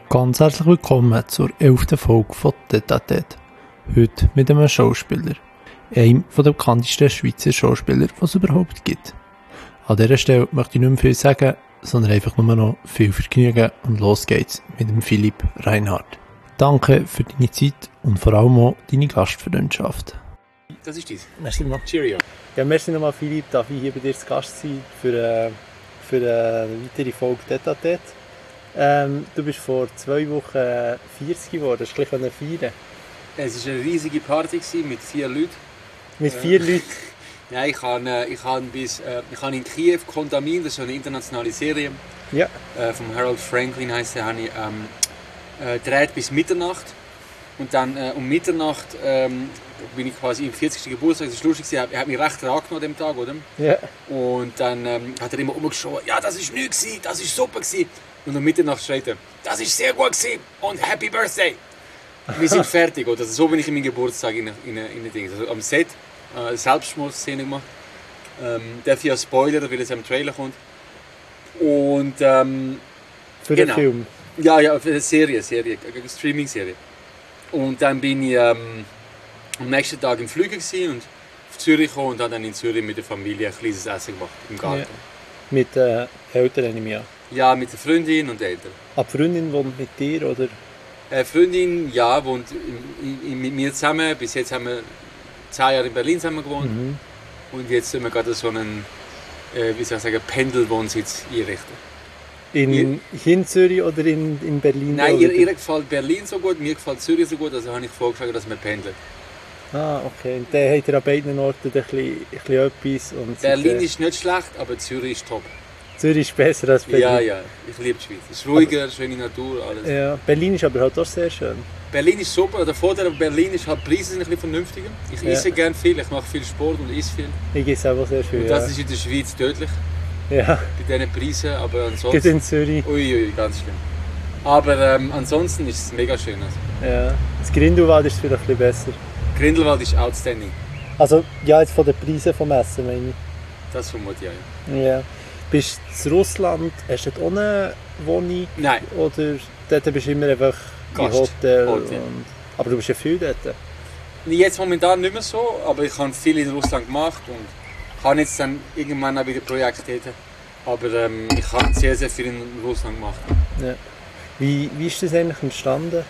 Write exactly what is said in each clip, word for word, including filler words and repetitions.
Ganz herzlich willkommen zur elften Folge von Tête à Tête. Heute mit einem Schauspieler. Einem der bekanntesten Schweizer Schauspieler, die es überhaupt gibt. An dieser Stelle möchte ich nicht mehr viel sagen, sondern einfach nur noch viel Vergnügen und los geht's mit dem Philipp Reinhardt. Danke für deine Zeit und vor allem auch deine Gastfreundschaft. Das ist dies. Merci nochmal. Cheerio. Ja, merci nochmal, Philipp, darf ich hier bei dir zu Gast sein für, äh, für eine weitere Folge Tête à Tête. Ähm, du bist vor zwei Wochen vierzig geworden, hast du ein bisschen feiern? Es war eine riesige Party mit vier Leuten. Mit vier äh, Leuten? Nein, ich habe, ich habe, bis, äh, ich habe in Kiew Contamine, das ist eine internationale Serie. Ja. Äh, von Harold Franklin heisst der, habe ich ähm, äh, gedreht bis Mitternacht. Und dann äh, um Mitternacht ähm, bin ich quasi im vierzigsten Geburtstag. Das war lustig, er hat mich recht rangenommen an dem Tag, oder? Ja. Und dann ähm, hat er immer umgeschaut, ja, das war nichts, das war super. Und um Mitternacht schreit er, das war sehr gut und Happy Birthday! Wir sind fertig, oder? Also, so bin ich in meinen Geburtstag in, in, in, in Ding. Also am Set äh, Selbstmordszene gemacht. Ähm, darf ich ja spoilern, weil es am Trailer kommt. Und ähm, für genau. den Film? Ja, ja, für eine Serie, Serie, eine Streaming-Serie. Und dann bin ich ähm, am nächsten Tag im Flüger und auf Zürich gekommen und habe dann in Zürich mit der Familie ein kleines Essen gemacht, im Garten. Ja. Mit den äh, Eltern nehme ich an? Ja, mit der Freundin und den Eltern. Ah, die Freundin wohnt mit dir, oder? Eine Freundin, ja, wohnt in, in, mit mir zusammen. Bis jetzt haben wir zehn Jahre in Berlin zusammen gewohnt. Mhm. Und jetzt sind wir gerade so einen, äh, wie soll ich sagen, Pendelwohnsitz einrichten. In, ihr, hier in Zürich oder in, in Berlin? Nein, ihr, ihr gefällt Berlin so gut, mir gefällt Zürich so gut, also habe ich vorgeschlagen, dass wir pendeln. Ah, okay. Und dann habt ihr an beiden Orten ein bisschen, ein bisschen etwas. Und Berlin ist nicht schlecht, aber Zürich ist top. Zürich ist besser als Berlin? Ja, ja. Ich liebe die Schweiz. Es ist ruhiger, aber, schöne Natur, alles. Ja, Berlin ist aber halt auch sehr schön. Berlin ist super. Der Vorteil von Berlin ist halt, die Preise sind ein bisschen vernünftiger. Ich ja. esse gerne viel, ich mache viel Sport und esse viel. Ich esse auch sehr viel, und das ja. ist in der Schweiz tödlich. Ja. Bei diesen Preisen, aber ansonsten... Geht in Zürich. Uiui, ui, ganz schlimm. Aber ähm, ansonsten ist es mega schön. Also. Ja. Das Grindelwald ist vielleicht ein bisschen besser. Grindelwald ist outstanding. Also, ja, jetzt von den Preisen vom Essen, meine ich. Das vermute ich, ja. Ja. Bist du in Russland, hast du dort auch eine Wohnung? Nein. Oder dort bist du immer einfach Gast. im Hotel? Hotel. Und, aber du bist ja viel dort. Jetzt momentan nicht mehr so, aber ich habe viel in Russland gemacht und habe jetzt dann irgendwann auch wieder Projekte dort. Aber ähm, ich habe sehr, sehr viel in Russland gemacht. Ja. Wie, wie ist das eigentlich entstanden,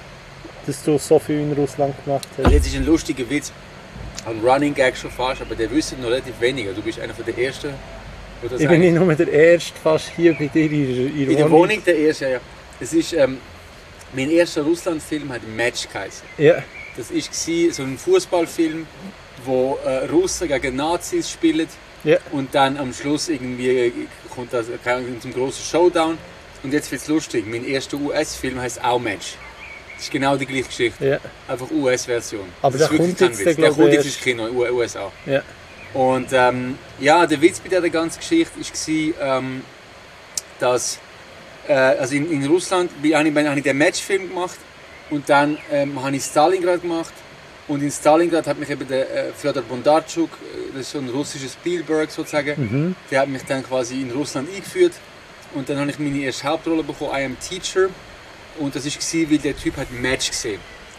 dass du so viel in Russland gemacht hast? Also jetzt ist ein lustiger Witz, ein Running Gag schon fast, aber der wissen noch relativ weniger. Du bist einer der Ersten, der das Ich bin nicht nur der Erste fast hier bei dir in, in, in der Wohnung. der Erste, ja. Es ist, ähm, mein erster Russland-Film hat Match geheißen. Ja. Das war so ein Fußballfilm, wo äh, Russen gegen Nazis spielen. Ja. Und dann am Schluss irgendwie kommt das zum großen Showdown. Und jetzt wird es lustig. Mein erster U S-Film heißt auch Match. Das ist genau die gleiche Geschichte. Ja. Einfach U S-Version. Aber der kommt jetzt, der, der kommt jetzt ins Kino, in den U S A. Ja. Und ähm, ja, der Witz bei dieser ganzen Geschichte war, ähm, dass äh, also in, in Russland habe ich, hab ich den Matchfilm gemacht und dann ähm, habe ich Stalingrad gemacht. Und in Stalingrad hat mich eben der äh, Fjodor Bondarchuk, das ist so ein russischer Spielberg sozusagen, mhm. der hat mich dann quasi in Russland eingeführt. Und dann habe ich meine erste Hauptrolle bekommen, I Am Teacher. Und das war, weil der Typ hat Match gesehen.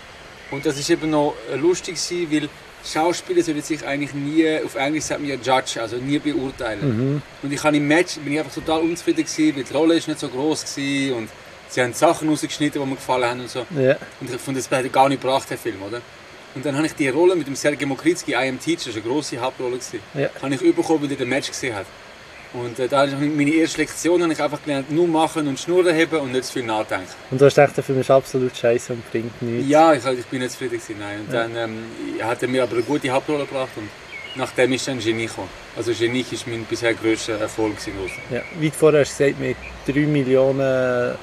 Und das war eben noch lustig, weil Schauspieler sollten sich eigentlich nie, auf Englisch sagt man ja judge, also nie beurteilen. Mhm. Und ich habe im Match bin ich einfach total unzufrieden gewesen, weil die Rolle ist nicht so groß war und sie haben Sachen rausgeschnitten, die mir gefallen haben und so. Ja. Und ich fand, das hätte gar nicht gebracht, der Film, oder? Und dann habe ich die Rolle mit dem Sergej Mokritzky, I Am Teacher, das war eine grosse Hauptrolle, ja. habe ich bekommen, weil er den Match gesehen hat. Und äh, da habe ich meine erste Lektion habe ich einfach gelernt, nur machen und Schnurren heben und nicht zu viel nachdenken. Und du hast gedacht, der Film ist absolut scheiße und bringt nichts? Ja, ich, ich bin nicht zufrieden gewesen, nein. Und ja. dann ähm, hat er mir aber eine gute Hauptrolle gebracht und nachdem ist dann Genie gekommen. Also Genie ist mein bisher grösster Erfolg in Russland. Ja, wie du vorher hast gesagt, mit drei Millionen...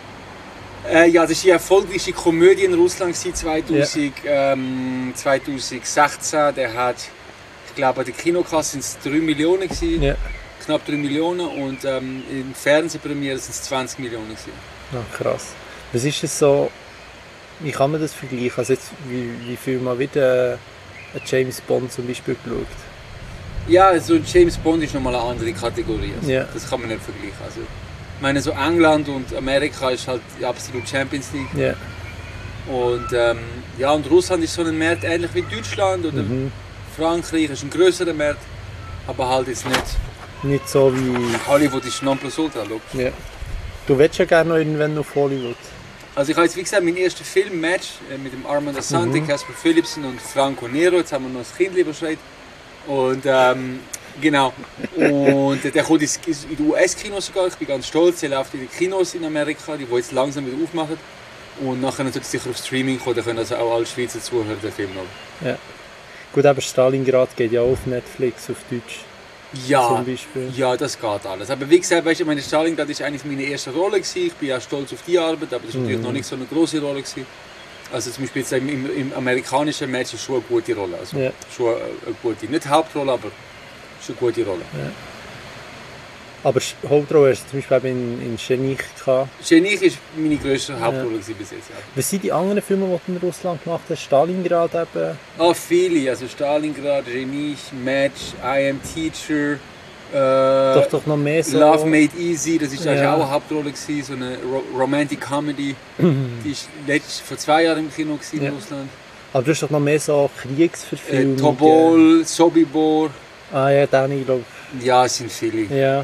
Äh, ja, das war die erfolgreichste Komödie in Russland zweitausend, ja. ähm, zweitausendsechzehn. Der hat, ich glaube, an der Kinokasse waren es drei Millionen gewesen. Ja. Knapp drei Millionen und ähm, in Fernsehpremiere sind es zwanzig Millionen gewesen. Ah, krass. Was ist es so, wie kann man das vergleichen? Also jetzt, wie, wie viel mal wieder ein James Bond zum Beispiel geschaut? Ja, also James Bond ist nochmal eine andere Kategorie. Also, ja. Das kann man nicht vergleichen. Also, Ich meine, so England und Amerika ist halt die absolute Champions League. Ja. Und ähm, ja, und Russland ist so ein Markt ähnlich wie Deutschland oder Mhm. Frankreich ist ein grösserer Markt, aber halt jetzt nicht. Nicht so wie... Hollywood ist Nonplusultra, logisch. Ja. Du willst ja gerne noch irgendwann auf Hollywood. Also ich habe jetzt, wie gesagt, meinen ersten Film, Match, äh, mit dem Armand Assante, Mhm. Casper Philipsen und Franco Nero. Jetzt haben wir noch das Kind überschreit. Und ähm, genau. Und äh, der kommt ins- ins- in die U S-Kinos sogar. Ich bin ganz stolz. Der läuft in den Kinos in Amerika, die jetzt langsam wieder aufmachen. Und nachher natürlich sicher auf Streaming kommen. Da können also auch alle Schweizer Zuhörer den Film noch. Ja. Gut, aber Stalingrad geht ja auch auf Netflix, auf Deutsch Ja, zum Beispiel. ja, das geht alles. Aber wie gesagt, weißt du, meine Stalingrad war eigentlich meine erste Rolle gewesen. Ich bin ja stolz auf die Arbeit, aber das war natürlich Mhm. noch nicht so eine große Rolle gewesen. Also zum Beispiel jetzt im, im, im amerikanischen Match ist schon eine gute Rolle. Also Ja. schon eine, eine gute, nicht Hauptrolle, aber schon eine gute Rolle. Aber Sch- Hauptrolle hast du zum Beispiel eben in, in Schenich gehabt. Schenich ist meine grösste Hauptrolle gewesen bis jetzt. Ja. Was sind die anderen Filme, die du in Russland gemacht hast? Stalingrad eben? Ah, viele, also Stalingrad, Schenich, Match, I Am Teacher, äh, Doch, doch noch mehr so... Love Made Easy, das ist eigentlich Ja. auch eine Hauptrolle gewesen, so eine Ro Romantic Comedy. Die ist letzt, vor zwei Jahren im Kino gewesen, Ja. in Russland. Aber du hast doch noch mehr so Äh, Kriegsverfilmungen. Tobol, Sobibor, Ah ja, den ich glaube... ja, es sind viele. Ja.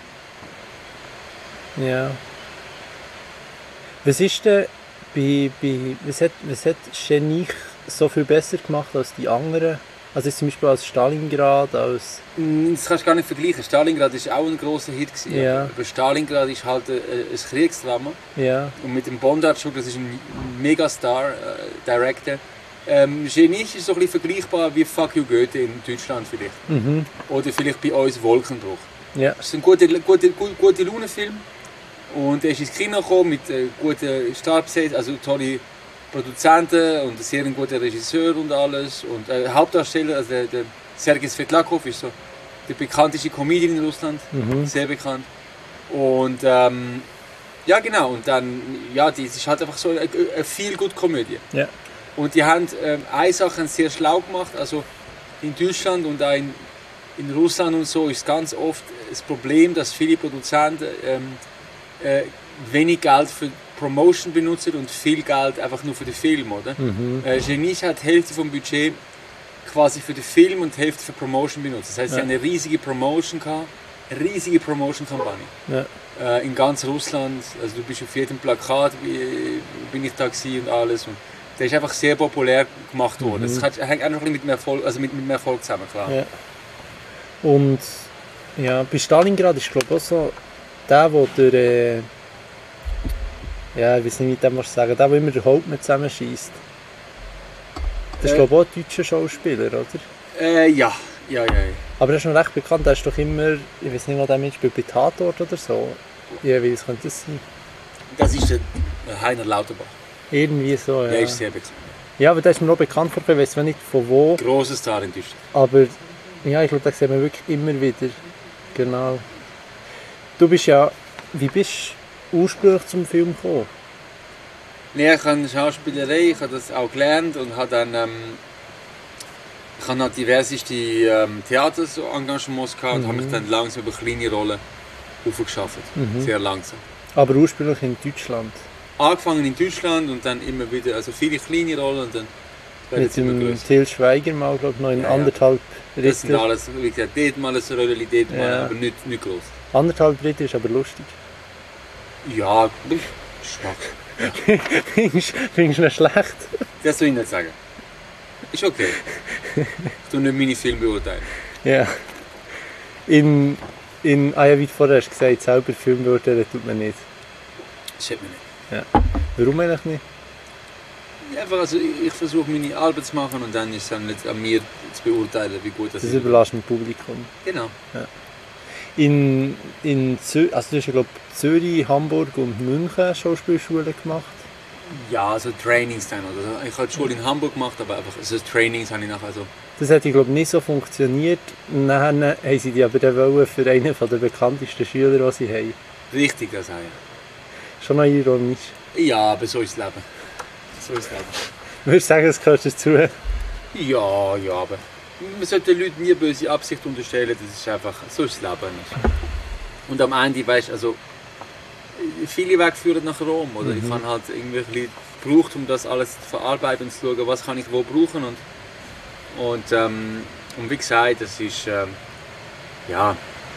Ja. Was ist denn bei... bei was, hat, was hat Schenich so viel besser gemacht als die anderen? Also jetzt zum Beispiel als Stalingrad, als... Mm, Das kannst du gar nicht vergleichen. Stalingrad war auch ein grosser Hit gewesen, Ja. aber Stalingrad ist halt ein, ein Kriegsdrama. Ja. Und mit dem Bondarchuk, das ist ein Megastar, äh, Director. Ähm, Genich ist so ein bisschen vergleichbar wie Fuck You Goethe in Deutschland vielleicht. Mhm. Oder vielleicht bei uns Wolkenbruch. Ja. Es ist ein guter gute, gute, gute Laune-Film. Und er ist ins Kino gekommen mit äh, guten Starbesetzungen, also tolle Produzenten und ein sehr guter Regisseur und alles. Und äh, Hauptdarsteller, also der, der Sergei Svetlakov ist so der bekannteste Comedian in Russland, Mhm. sehr bekannt. Und ähm, ja genau, und dann, ja, das ist halt einfach so eine, eine viel gute Komödie. Ja. Und die haben ähm, eine Sache sehr schlau gemacht, also in Deutschland und auch in, in Russland und so ist ganz oft das Problem, dass viele Produzenten ähm, äh, wenig Geld für Promotion benutzen und viel Geld einfach nur für den Film, oder? Mhm. Äh, Genich hat die Hälfte vom Budget quasi für den Film und die Hälfte für Promotion benutzt. Das heißt, sie Ja. haben eine riesige Promotion gehabt, eine riesige Promotion-Kampagne. Ja. Äh, in ganz Russland, also du bist auf jedem Plakat, wie, bin ich da gewesen und alles. Und der ist einfach sehr populär gemacht worden. Mhm. Das hat, hängt einfach ein bisschen mit dem Erfolg, also mit, mit dem Erfolg zusammen, klar. Ja. Und ja, bei Stalingrad ist glaube ich auch so der, der durch, äh, ja, ich weiß nicht, wie ich das muss sagen, der, der immer den Hauptmann zusammenschießt. Das ist Äh. glaube ich auch ein deutscher Schauspieler, oder? Äh, ja, ja, ja. ja. Aber der ist noch recht bekannt, der ist doch immer, ich weiß nicht, was der mitspielt, bei Tatort oder so. Ja, wie könnte das sein? Das ist der Heiner Lauterbach. Irgendwie so, ja. Der ist sehr bekannt. Ja, aber der ist mir auch bekannt vor, ich weiß zwar nicht von wo, Grosser Star in Deutschland. aber ja, ich glaube, da sehen wir wirklich immer wieder. Genau. Du bist ja, wie bist du ursprünglich zum Film gekommen? Nee, ich habe Schauspielerei, ich habe das auch gelernt und habe dann ähm, ich habe noch diverseste ähm, Theaterengagements gehabt und Mhm. habe mich dann langsam über kleine Rollen aufgeschafft. Mhm. Sehr langsam. Aber ursprünglich in Deutschland. Angefangen in Deutschland und dann immer wieder, also viele kleine Rollen und dann werden Mit es immer dem größer. Til Schweiger mal, glaube ich, noch in Ja, ja. anderthalb Das sind Ritter. alles, wie gesagt, dort mal ein Röllchen, dort mal, Ja. aber nicht, nicht groß. Anderthalb Ritter ist aber lustig. Ja, schwach. Findest findest du nicht schlecht? Das soll ich nicht sagen. Ist okay. Ich tue nicht meine Filme beurteilen. Ja. In, in, ah ja, wie du vorher hast gesagt, selber Film beurteilen tut man nicht. Das hat mir nicht. Warum eigentlich nicht? Ja, einfach, also ich, ich versuche meine Arbeit zu machen und dann ist es dann nicht an mir zu beurteilen, wie gut das Das ist. überlässt dem Publikum. Genau. In, in Zürich, also du hast ja glaube Zürich, Hamburg und München Schauspielschulen gemacht. Ja, also Trainings dann. Oder? Ich habe die Schule in Hamburg gemacht, aber einfach also Trainings habe ich nachher so. Das hat glaube nicht so funktioniert. Dann haben sie die aber dann wollen für einen der bekanntesten Schüler, die sie haben. Richtig, das habe Schon noch ironisch. ich. Ja, aber so ist das Leben. So ist das Leben. Würdest du sagen, das gehört dazu? Ja, ja, aber man sollte den Leuten nie böse Absicht unterstellen, das ist einfach, so ist das Leben nicht. Und am Ende, weißt du, also viele Wege führen nach Rom. Oder? Mhm. Ich habe halt irgendwie ein bisschen gebraucht, um das alles zu verarbeiten und zu schauen, was kann ich wo brauchen. Und, und, ähm, und wie gesagt, es ist, ähm, ja,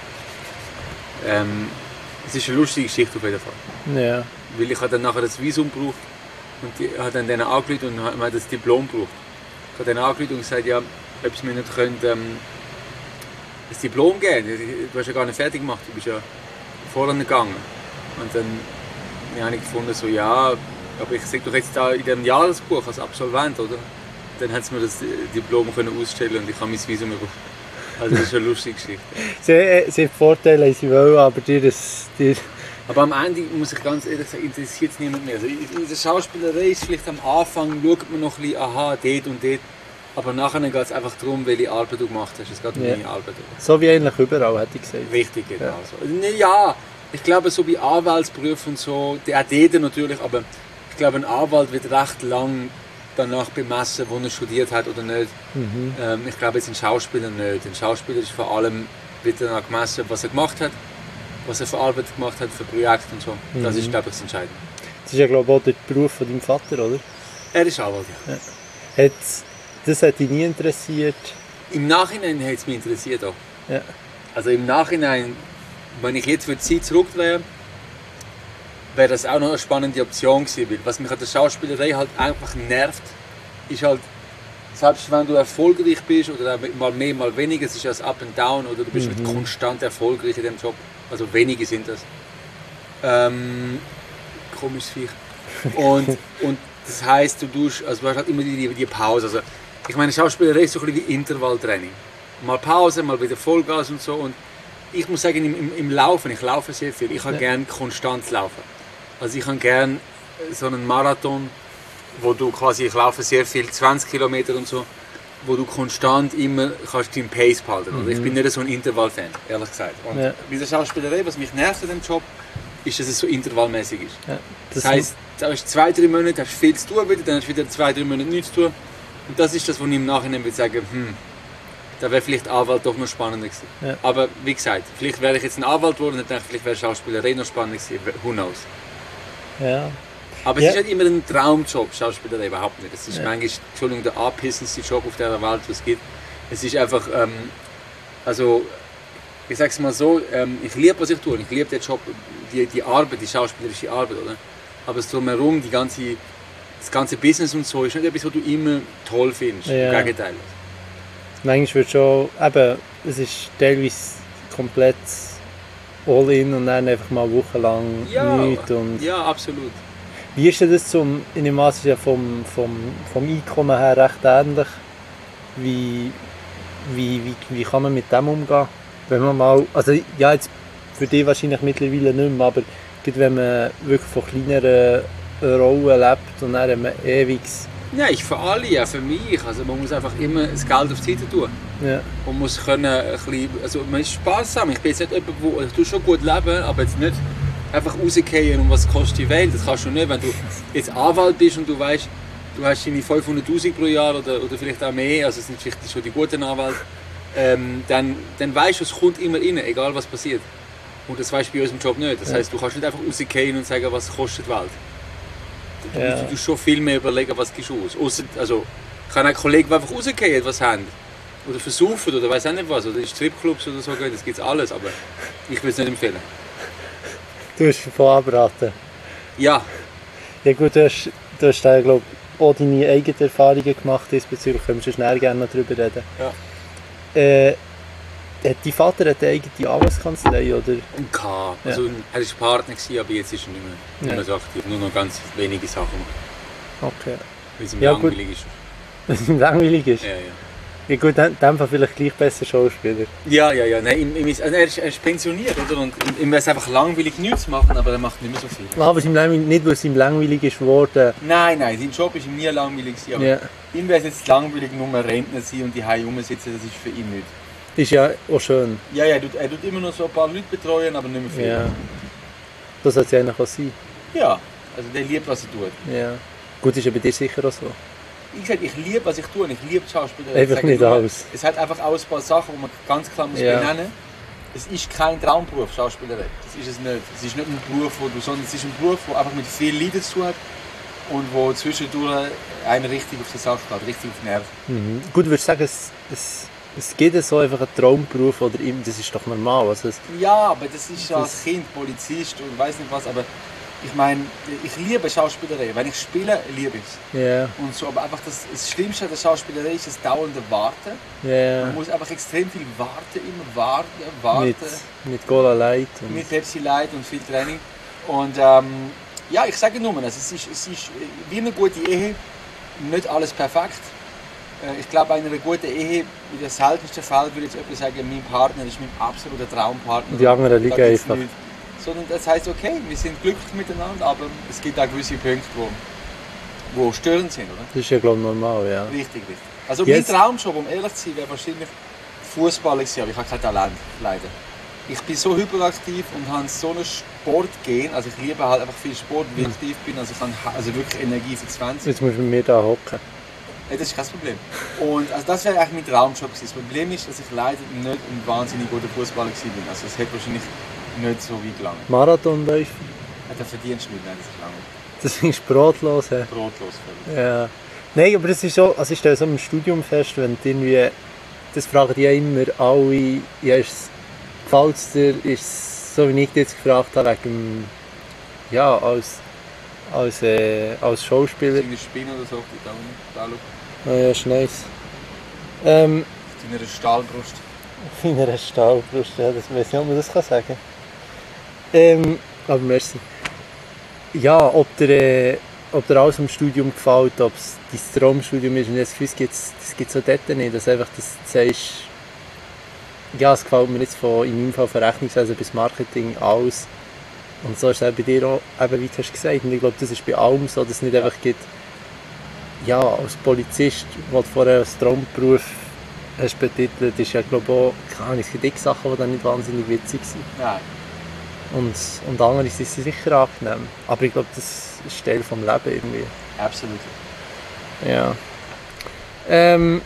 ähm, es ist eine lustige Geschichte auf jeden Fall. Ja. Weil ich habe dann nachher das Visum gebraucht und ich habe dann denen angerufen und habe das Diplom gebraucht. Ich habe dann angerufen und gesagt, ja, ob sie mir nicht können, ähm, das Diplom geben. Du hast ja gar nicht fertig gemacht, du bist ja vorne gegangen. Und dann ja, habe ich gefunden, so, ja, aber ich sehe doch jetzt da in diesem Jahresbuch als Absolvent, oder? Dann hat sie mir das Diplom können ausstellen und ich habe mein Visum bekommen. Also das ist eine lustige Geschichte. Sie, sie Vorteile, sie wollen, aber dir das... Dir Aber am Ende, muss ich ganz ehrlich sagen, interessiert es niemand mehr. Also in der Schauspielerei ist vielleicht am Anfang, schaut man noch ein bisschen, aha, dort und dort. Aber nachher geht es einfach darum, welche Arbeit du gemacht hast. Es geht um Ja. deine Arbeit. So wie eigentlich überall, hätte ich gesagt. Wichtig, genau. Ja. So. Also, ne, ja, ich glaube, so bei Anwaltsberufen und so, der hat jeder natürlich, aber ich glaube, ein Anwalt wird recht lang danach bemessen, wo er studiert hat oder nicht. Mhm. Ähm, ich glaube, jetzt ein Schauspieler nicht. Ein Schauspieler ist vor allem wird danach gemessen, was er gemacht hat, was er für Arbeit gemacht hat, für Projekte und so. Mhm. Das ist, glaube ich, das Entscheidende. Das ist ja, glaube ich, auch der Beruf von deinem Vater, oder? Er ist Anwalt, ja. Ja. Hat, das hat dich nie interessiert? Im Nachhinein hat es mich interessiert auch. Ja. Also im Nachhinein, wenn ich jetzt für die Zeit zurückdrehe, wäre das auch noch eine spannende Option gewesen. Weil was mich an der Schauspielerei halt einfach nervt, ist halt, selbst wenn du erfolgreich bist oder mal mehr, mal weniger, es ist ja das Up and Down oder du bist Mhm. nicht konstant erfolgreich in dem Job. Also wenige sind das. Ähm, komisches Viech. Und, und das heisst, du, tust, also du hast halt immer die, die Pause. Also, ich meine, Schauspielerei ist so ein bisschen wie Intervalltraining. Mal Pause, mal wieder Vollgas und so. Und ich muss sagen, im, im, im Laufen, ich laufe sehr viel, ich habe Ja. gerne konstant laufen. Also ich habe gerne so einen Marathon, wo du quasi, ich laufe sehr viel, zwanzig Kilometer und so, wo du konstant immer kannst deinen Pace behalten. Mhm. Ich bin nicht so ein Intervall-Fan, ehrlich gesagt. Und Ja. bei der Schauspielerei, was mich nervt an dem Job, ist, dass es so intervallmäßig ist. Ja. Das heisst, da hast du zwei, drei Monate hast viel zu tun, wieder, dann hast du wieder zwei, drei Monate nichts zu tun. Und das ist das, was ich im Nachhinein würde sagen, hm, da wäre vielleicht Anwalt doch noch spannender gewesen. Ja. Aber wie gesagt, vielleicht wäre ich jetzt ein Anwalt geworden und dachte, vielleicht wäre Schauspielerei noch spannender gewesen. Who knows? Ja. Aber es Ja. ist nicht immer ein Traumjob, Schauspielerei, überhaupt nicht. Es ist Ja. manchmal, Entschuldigung, der anpissendste Job auf der Welt, was es gibt. Es ist einfach, ähm, also, ich sag's mal so, ähm, ich liebe, was ich tue. Ich liebe den Job, die, die Arbeit, die schauspielerische Arbeit, oder? Aber das Drumherum, die ganze, das ganze Business und so, ist nicht etwas, was du immer toll findest. Ja. Im Gegenteil. Manchmal wird schon, eben, es ist teilweise komplett all in und dann einfach mal wochenlang Ja, nichts. Und ja, absolut. wie ist denn das zum, in dem Maße ist ja vom, vom, vom Einkommen her recht ähnlich. Wie, wie, wie, wie kann man mit dem umgehen? Wenn man mal, also ja, jetzt für dich wahrscheinlich mittlerweile nicht mehr, aber gerade wenn man wirklich von kleineren Rollen lebt und dann hat man ewig. Ja, ich für alle, ja, für mich. Also man muss einfach immer das Geld auf die Seite tun. Ja. Man muss können, ein bisschen, also man ist sparsam. Ich bin jetzt nicht jemand, wo, ich tue schon gut leben, aber jetzt nicht einfach rausgehen und was kostet die Welt. Das kannst du nicht, wenn du jetzt Anwalt bist und du weißt, du hast deine fünfhunderttausend pro Jahr oder, oder vielleicht auch mehr, also es sind vielleicht schon die guten Anwälte, ähm, dann, dann weißt du, es kommt immer rein, egal was passiert. Und das weißt du bei unserem Job nicht. Das Ja. heisst, du kannst nicht einfach rausgehen und sagen, was kostet die Welt. Du Ja. musst du schon viel mehr überlegen, was gibst du aus. Ausser, also, ich habe einen Kollegen, der einfach rausgehen, was haben. Oder versaufen oder weiß auch nicht was. Oder in Stripclubs oder so gehen, das gibt es alles. Aber ich würde es nicht empfehlen. Du hast davon abraten. Ja, Ja gut, du hast, du hast da, glaube ich, auch deine eigenen Erfahrungen gemacht diesbezüglich. Können wir schnell gerne noch darüber reden. Ja. Äh, hat dein Vater eine eigene Anwaltskanzlei, oder? und K. Also, er war Partner, gewesen, aber jetzt ist er nicht mehr, nicht Ja. mehr so aktiv. Nur noch ganz wenige Sachen machen. Okay. Weil es ihm Ja, gut. langweilig ist. Was ihm langweilig ist? Ja, ja. Ja gut, dann, dann vielleicht gleich besser Schauspieler. Ja, ja, ja. Nein, ihm, ihm ist, also er, ist, er ist pensioniert, oder? Und ihm, ihm wäre es einfach langweilig, nichts zu machen, aber er macht nicht mehr so viel. Aber es ihm langweilig, nicht, weil es ihm langweilig ist geworden. Nein, nein, sein Job ist ihm nie langweilig gewesen, aber Ja. ihm wäre es jetzt langweilig, nur Rentner sein und die Hause rumsitzen, das ist für ihn nicht. Ist ja auch schön. Ja, ja, er tut, er tut immer noch so ein paar Leute betreuen, aber nicht mehr viel. Ja. Das sollte es eigentlich auch sein. Ja, also der liebt, was er tut. Ja. Gut, ist ja bei dir sicher auch so. Wie gesagt, ich liebe, was ich tue und ich liebe Schauspielerei. Einfach Ich sage nicht nur, alles. Es hat einfach auch ein paar Sachen, die man ganz klar muss Ja. benennen. es ist kein Traumberuf, Schauspielerei. Das ist es nicht. Es ist nicht ein Beruf, wo du, sondern es ist ein Beruf, der einfach mit viel Leiden zu tun hat und wo zwischendurch einem richtig auf die Sache geht, richtig auf die Nerven. Mhm. Gut, würdest du sagen, es, es, es gibt so einfach einen Traumberuf oder ihm, das ist doch normal? Also es, Ja, aber das ist das als Kind Polizist und weiß nicht was, aber ich meine, ich liebe Schauspielerei. Wenn ich spiele, liebe ich es. yeah. Und so, aber einfach das, das Schlimmste an der Schauspielerei ist das dauernde Warten. Yeah. Man muss einfach extrem viel warten, immer warten, warten. Mit, mit Cola Light. Und Mit Pepsi Light und viel Training. Und ähm, ja, ich sage nur, also es, ist, es ist wie eine gute Ehe, nicht alles perfekt. Äh, ich glaube, in einer guten Ehe, in der seltensten Fall würde ich jetzt jemand sagen, mein Partner ist mein absoluter Traumpartner. die anderen liegen Da gibt's einfach. nichts. Sondern das heisst, okay, wir sind glücklich miteinander, aber es gibt auch gewisse Punkte, wo, wo störend sind, oder? Das ist ja, glaube ich, normal, ja. Richtig, richtig. Also Jetzt- mein Traumjob, um ehrlich zu sein, wäre wahrscheinlich Fußballer gewesen, aber ich habe kein Talent, leider. Ich bin so hyperaktiv und habe so einen Sportgen, also ich liebe halt einfach viel Sport, wie ich aktiv bin, also ich habe ha- also wirklich Energie für zwanzig. Jetzt musst du mit mir da hocken. Ja, das ist kein Problem. Und also das wäre eigentlich mein Traumjob gewesen. Das Problem ist, dass ich leider nicht ein wahnsinnig guter Fußballer gewesen bin. Also es hätte wahrscheinlich nicht so weit gelangt. Marathonläufer, Ja, der verdienst du nicht, nein, das ist lange. das ist brotlos. He. Brotlos völlig. Ja. Nein, aber das ist so, also ich stelle so im Studium fest, wenn du irgendwie, das fragen die ja immer alle, ja, ist gefällt es dir, ist es so wie ich dich jetzt gefragt habe, wegen dem, ja, als, als, äh, als Schauspieler. Irgendeine Spinne oder so auf die Daumen. Da schau. Ja, ist nice. Ähm, Auf deiner Stahlbrust. in einer Stahlbrust, ja, das weiß nicht, ob man das kann sagen. Ähm, aber merci. Ja, ob dir, äh, ob dir alles im Studium gefällt, ob es dein Traumstudium ist, und das Gefühl, das gibt es das so dort nicht, dass einfach, dass du sagst, ja, es gefällt mir jetzt von, in meinem Fall von Rechnungswesen bis Marketing alles. Und so ist es auch bei dir auch, eben, wie du hast gesagt. Und ich glaube, das ist bei allem so, dass es nicht einfach gibt, ja, als Polizist, wo du vorher als Traumberuf hast betitelt, ist ja, glaube ich, auch, keine Ahnung, es gibt x Sachen, die dann nicht wahnsinnig witzig sind. Nein. Und, und andere sind sie sicher angenehm. Aber ich glaube, das ist Teil des Lebens irgendwie. Absolut. Ja. Ähm,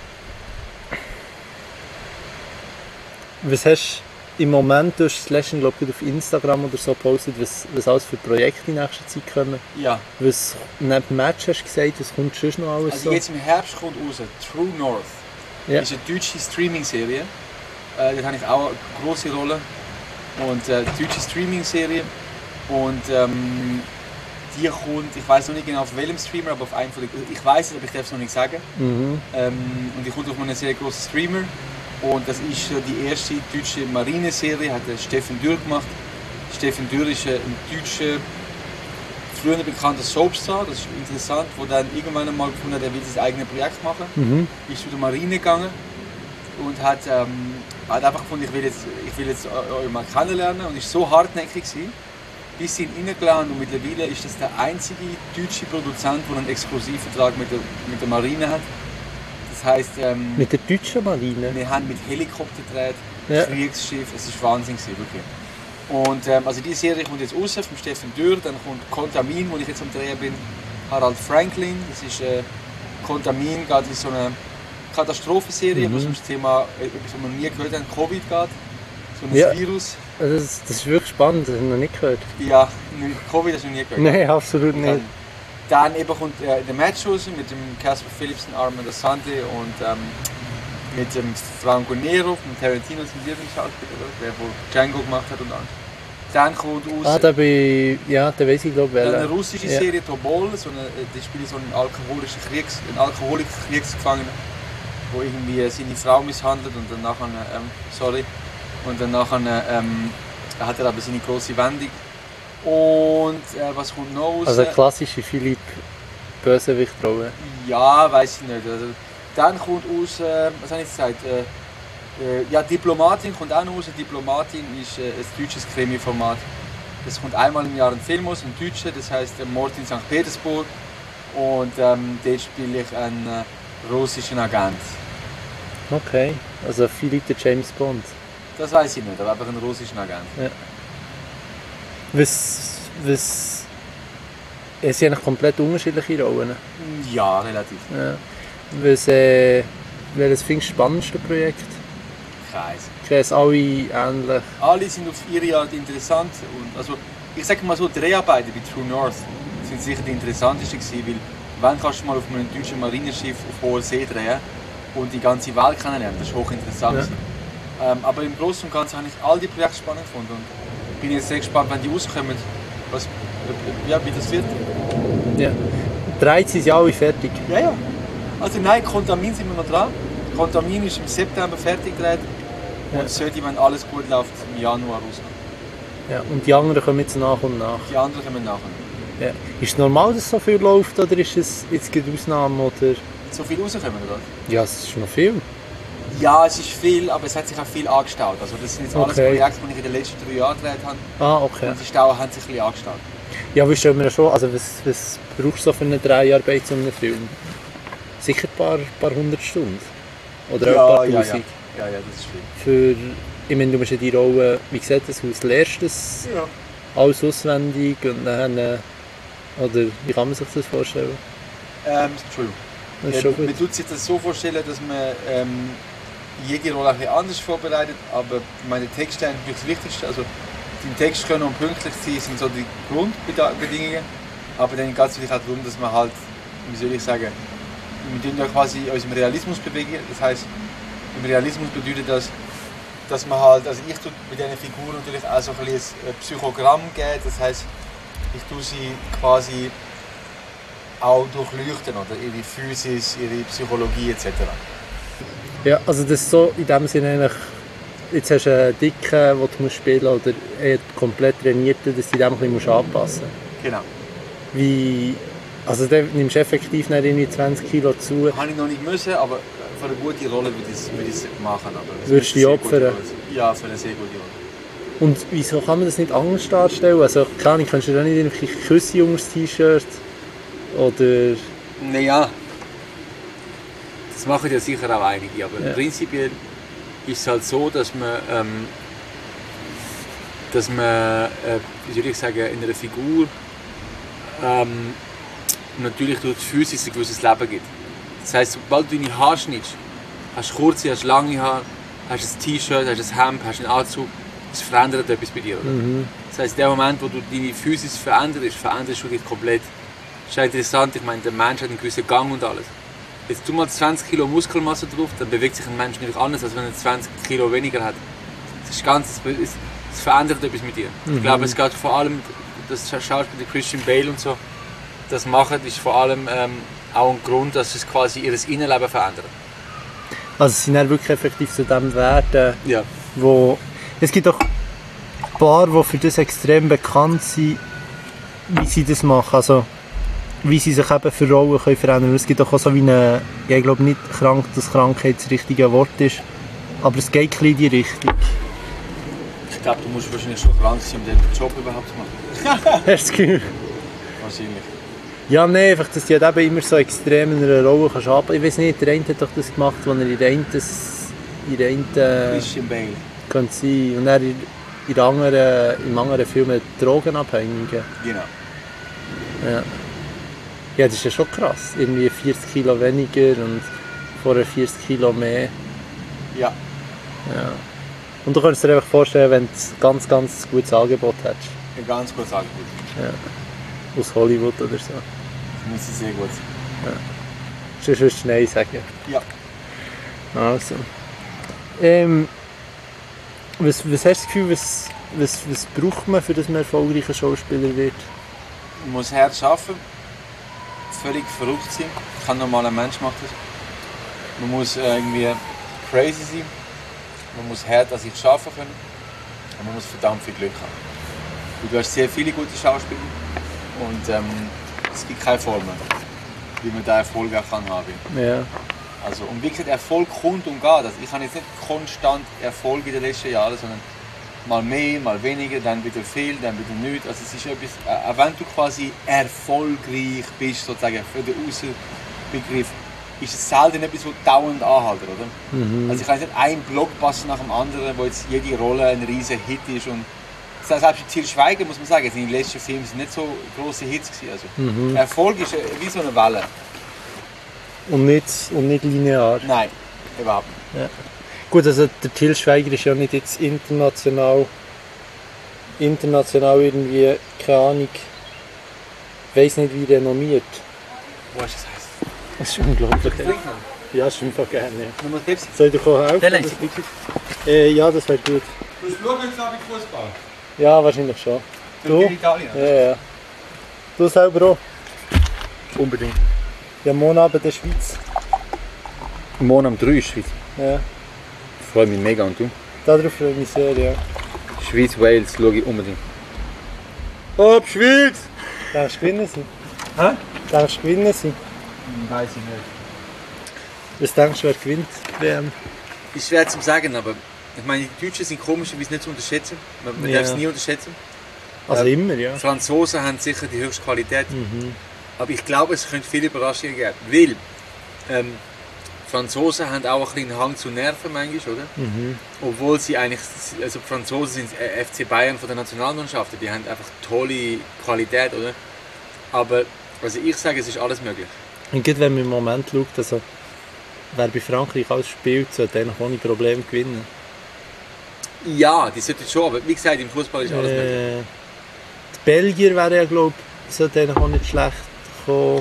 was hast du im Moment, du hast das letzte, glaube ich, auf Instagram oder so gepostet, was, was alles für Projekte in nächster Zeit kommen? Ja. Was neben dem Match hast du gesagt, was kommt sonst noch alles Also so? jetzt im Herbst kommt raus True North. Ja. Das ist eine deutsche Streaming-Serie. Äh, dort habe ich auch eine große Rolle. Und äh, die deutsche Streaming-Serie. Und ähm, die kommt, ich weiß noch nicht genau auf welchem Streamer, aber auf einem von den, ich weiß es, aber ich darf es noch nicht sagen. Mhm. Ähm, und die kommt auf einen sehr großen Streamer. Und das ist äh, die erste deutsche Marineserie, hat der Steffen Dürr gemacht. Steffen Dürr ist äh, ein deutscher, früher bekannter Soapstar, das ist interessant, wo dann irgendwann einmal gefunden hat, er will sein eigenes Projekt machen. Mhm. Ist zu der Marine gegangen und hat, ähm, hat einfach gefunden, ich will jetzt, ich will jetzt euch mal kennenlernen und ist so hartnäckig gewesen, bis sie ihn reingeladen und mittlerweile ist das der einzige deutsche Produzent, der einen Exklusivvertrag mit der, mit der Marine hat. Das heisst, ähm, Mit der deutschen Marine? wir haben mit Helikopter gedreht, Ja. Kriegsschiff, es ist Wahnsinn gewesen, wirklich. Und ähm, also die Serie kommt jetzt raus vom Steffen Dürr, dann kommt Contamin, wo ich jetzt am Drehen bin, Harald Franklin, das ist äh, Contamin, geht in so eine Katastrophenserie, Mhm. wo es um das Thema, äh, etwas, was wir nie gehört haben, Covid geht, so ein Ja. Virus. Also das, das ist wirklich spannend, das habe ich noch nicht gehört. Ja, nicht- Covid hast du noch nie gehört. Nein, absolut nicht. Dann, dann eben kommt äh, der Match raus mit dem Casper Philipsen, Armand Asante und ähm, mit dem Franco Nero, von Tarantino, sein Lieblingsschauspieler, der wohl Django gemacht hat und alles. Dann kommt raus Ah, da bin ich, ja, da weiß ich glaube ich. dann eine welcher. russische Ja. Serie, Tobol, so eine, äh, die spielt so einen alkoholischen Kriegs, einen alkoholischen Kriegsgefangenen, wo irgendwie seine Frau misshandelt und dann nachher, ähm, sorry, und dann nachher ähm, hat er aber seine große Wendung. Und äh, was kommt noch raus? Also eine klassische Philipp Bösewicht-Rolle. Ja, weiß ich nicht. Also, dann kommt aus, äh, was habe ich jetzt gesagt? Äh, äh, ja, Diplomatin kommt auch noch raus. Diplomatin ist äh, ein deutsches Krimi-Format. Es kommt einmal im Jahr ein Film aus, ein deutscher, das heißt äh, Mord in Sankt Petersburg. Und ähm, dort spiele ich einen äh, russischen Agent. Okay, also Philipp der James Bond. Das weiß ich nicht, aber einfach einen russischen Agent. Was, was, es sind eigentlich komplett unterschiedliche Rollen. Ja, relativ. Ja. Was, äh, welches findest du das spannendste Projekt? keins. Keins, alle ähnlich. Alle sind auf ihre Art interessant. Und also, ich sage mal so, die Dreharbeiten bei True North sind sicher die interessantesten gewesen, weil wenn kannst du mal auf einem deutschen Marineschiff auf hoher See drehen und die ganze Welt kennenlernen, das ist hochinteressant. Ja. Ähm, aber im Großen und Ganzen habe ich all die Projekte spannend gefunden und bin jetzt sehr gespannt, wenn die rauskommen, was, ja, wie das wird. Ja. dreizehn sind ja alle fertig. Ja, ja. Also nein, Contamin sind wir noch dran. Contamin ist im September fertig gedreht und ja. sollte, wenn alles gut läuft, im Januar rauskommen. Ja, und die anderen kommen jetzt nach und nach? Die anderen kommen nach und nach. Ja. Ist es normal, dass so viel läuft oder ist es jetzt eine Ausnahme? Oder? So viel rauskommen, oder? Ja, es ist noch viel. Ja, es ist viel, aber es hat sich auch viel angestaut. Also das sind jetzt alles okay. Projekte, die ich in den letzten drei Jahren gedreht habe. Ah, okay. Und die Stauen haben sich ein bisschen angestaut. Ja, wie stellen wir schon, also was, was brauchst du so für eine Dreijahrbeit zu einem Film? Sicher ein paar, paar hundert Stunden? Oder ja, ein paar ja, tausend? Ja. ja, ja, das ist viel. Für, ich meine, du musst ja die Rolle, wie sieht das aus? Lernst du das ja. alles auswendig und dann, äh, oder wie kann man sich das vorstellen? Ähm, Entschuldigung. Das ist schon gut. Man tut sich das so vorstellen, dass man ähm, jede Rolle ein bisschen anders vorbereitet, aber meine Texte sind natürlich das Wichtigste. Also, den Text können und pünktlich sein sind so die Grundbedingungen, aber dann geht es natürlich auch darum, dass man halt, wie soll ich sagen, wir tun ja quasi uns im Realismus bewegen. Das heisst, im Realismus bedeutet das, dass man halt, also ich tue mit diesen Figuren natürlich auch so ein bisschen ein Psychogramm geben. Das heisst, ich tue sie quasi auch durchleuchten, oder ihre Physis, ihre Psychologie et cetera. Ja, also das ist so in dem Sinne eigentlich, jetzt hast du einen Dicken, den du musst spielen musst, oder einen komplett trainierten, dass du dem ein bisschen anpassen musst. Genau. Wie, also dann nimmst du effektiv nicht irgendwie zwanzig Kilo zu. Habe ich noch nicht müssen, aber für eine gute Rolle würde ich es würde ich es machen. Aber würdest du dich opfern? Ja, für eine sehr gute Rolle. Und wieso kann man das nicht anders darstellen? Also klar, kannst du da nicht irgendwie Küsse unter das T-Shirt? Oder... Naja, das machen ja sicher auch einige, aber ja. Prinzipiell ist es halt so, dass man, ähm, dass man äh, wie soll ich sagen, in einer Figur ähm, natürlich durch die Physis ein gewisses Leben gibt. Das heisst, sobald du deine Haare schnittst, hast du kurze, hast lange Haare, hast ein T-Shirt, hast ein Hemd, hast einen Anzug, es verändert etwas bei dir. Oder? Mhm. Das heisst, in dem Moment, wo du deine Physis veränderst, veränderst du dich komplett. Das ist ja interessant, ich meine, der Mensch hat einen gewissen Gang und alles. Jetzt tu mal zwanzig Kilo Muskelmasse drauf, dann bewegt sich ein Mensch natürlich anders, als wenn er zwanzig Kilo weniger hat. Das ist ganz, es, es verändert etwas mit dir. Mhm. Ich glaube, es geht vor allem, das Schauspieler Christian Bale und so, das machen, ist vor allem ähm, auch ein Grund, dass es quasi ihr Innenleben verändert. Also sie sind dann wirklich effektiv zu dem werden, ja. Wo... Es gibt auch ein paar, die für das extrem bekannt sind, wie sie das machen. Also, wie sie sich eben für Rollen können verändern können. Es gibt auch so wie eine, ja, ich glaube nicht krank, dass Krankheit das richtige Wort ist, aber es geht ein in die Richtung. Ich glaube, du musst wahrscheinlich schon krank sein, um den Job überhaupt zu machen. Hast du das Gefühl? Wahrscheinlich. Ja, nein, einfach, dass du halt eben immer so extrem in einer Rolle kannst arbeiten. Ich weiß nicht, der eine hat doch das gemacht, als er in der einen... In der einen Christian Bale. Könnte sein. Und er in, in anderen, im anderen Film Drogenabhängige. Genau. Ja. Ja, das ist ja schon krass. Irgendwie vierzig Kilo weniger und vorher vierzig Kilo mehr. Ja. Ja. Und du könntest dir einfach vorstellen, wenn du ein ganz, ganz gutes Angebot hättest. Ein ganz gutes Angebot. Ja. Aus Hollywood oder so. Das muss sehr gut. Ja. Sonst würdest du Nein sagen. Ja. Also. Ähm, was, was hast du das Gefühl, was, was, was braucht man, für dass man erfolgreicher Schauspieler wird? Man muss hart arbeiten, völlig verrückt sein. Kein normaler Mensch macht das. Man muss irgendwie crazy sein. Man muss hart an sich arbeiten können. Und man muss verdammt viel Glück haben. Du hast sehr viele gute Schauspieler. Und ähm, es gibt keine Formel, wie man diesen Erfolg auch haben kann. Ja. Also, und wie gesagt, Erfolg kommt und geht. Also ich habe jetzt nicht konstant Erfolg in den letzten Jahren, sondern mal mehr, mal weniger, dann wieder viel, dann wieder nichts. Also es ist etwas, äh, auch wenn du quasi erfolgreich bist, sozusagen für den Außenbegriff, ist es selten etwas, was dauernd anhält, oder? Mhm. Also ich habe nicht einen Blockbuster nach dem anderen, wo jetzt jede Rolle ein riesen Hit ist. Und selbst Til Schweiger, muss man sagen, in den letzten Filmen sind nicht so grosse Hits gewesen. Also mhm. Erfolg ist wie so eine Welle. Und nicht, und nicht linear. Nein, überhaupt nicht. Ja. Gut, also der Til Schweiger ist ja nicht jetzt international, international irgendwie, keine Ahnung, ich weiss nicht wie renommiert. Was das heisst? Das ist unglaublich. Trinkmann. Ja, das ist einfach gerne. Ja. Nochmal Pepsi. Soll ich dir helfen? Nein, Äh, ja, das wäre gut. Du schaust jetzt Abend Fußball? Ja, wahrscheinlich schon. Du? In Italien? Ja, ja. Du selber auch? Unbedingt. Ja, morgen Abend in der Schweiz. Morgen am drei ist Schweiz. Ja, Ich freue mich mega. Und du? darauf freue ich mich sehr, ja. Schweiz, Wales, schaue ich unbedingt. Ob Schweiz! Denkst du gewinnen sie? Hä? Denkst du gewinnen sie? Weiß ich nicht. Was denkst du, wer gewinnt die W M? Ist schwer zu sagen, aber ich meine, die Deutschen sind komischerweise nicht zu unterschätzen. Man, man Ja. darf es nie unterschätzen. Also Äh, immer, ja. Die Franzosen haben sicher die höchste Qualität. Mhm. Aber ich glaube, es könnte viele Überraschungen geben. Weil ähm, Franzosen haben auch ein bisschen einen Hang zu Nerven manchmal, oder? Mhm. Obwohl sie eigentlich, also die Franzosen sind F C Bayern von der Nationalmannschaften, die haben einfach tolle Qualität, oder? Aber also ich sage, es ist alles möglich. Und gerade wenn man im Moment schaut, also, wer bei Frankreich alles spielt, sollte eigentlich ohne Probleme gewinnen. Ja, die sollten schon, aber wie gesagt, im Fußball ist alles möglich. Äh, die Belgier wären ja, glaube ich, sollten eigentlich auch nicht schlecht kommen.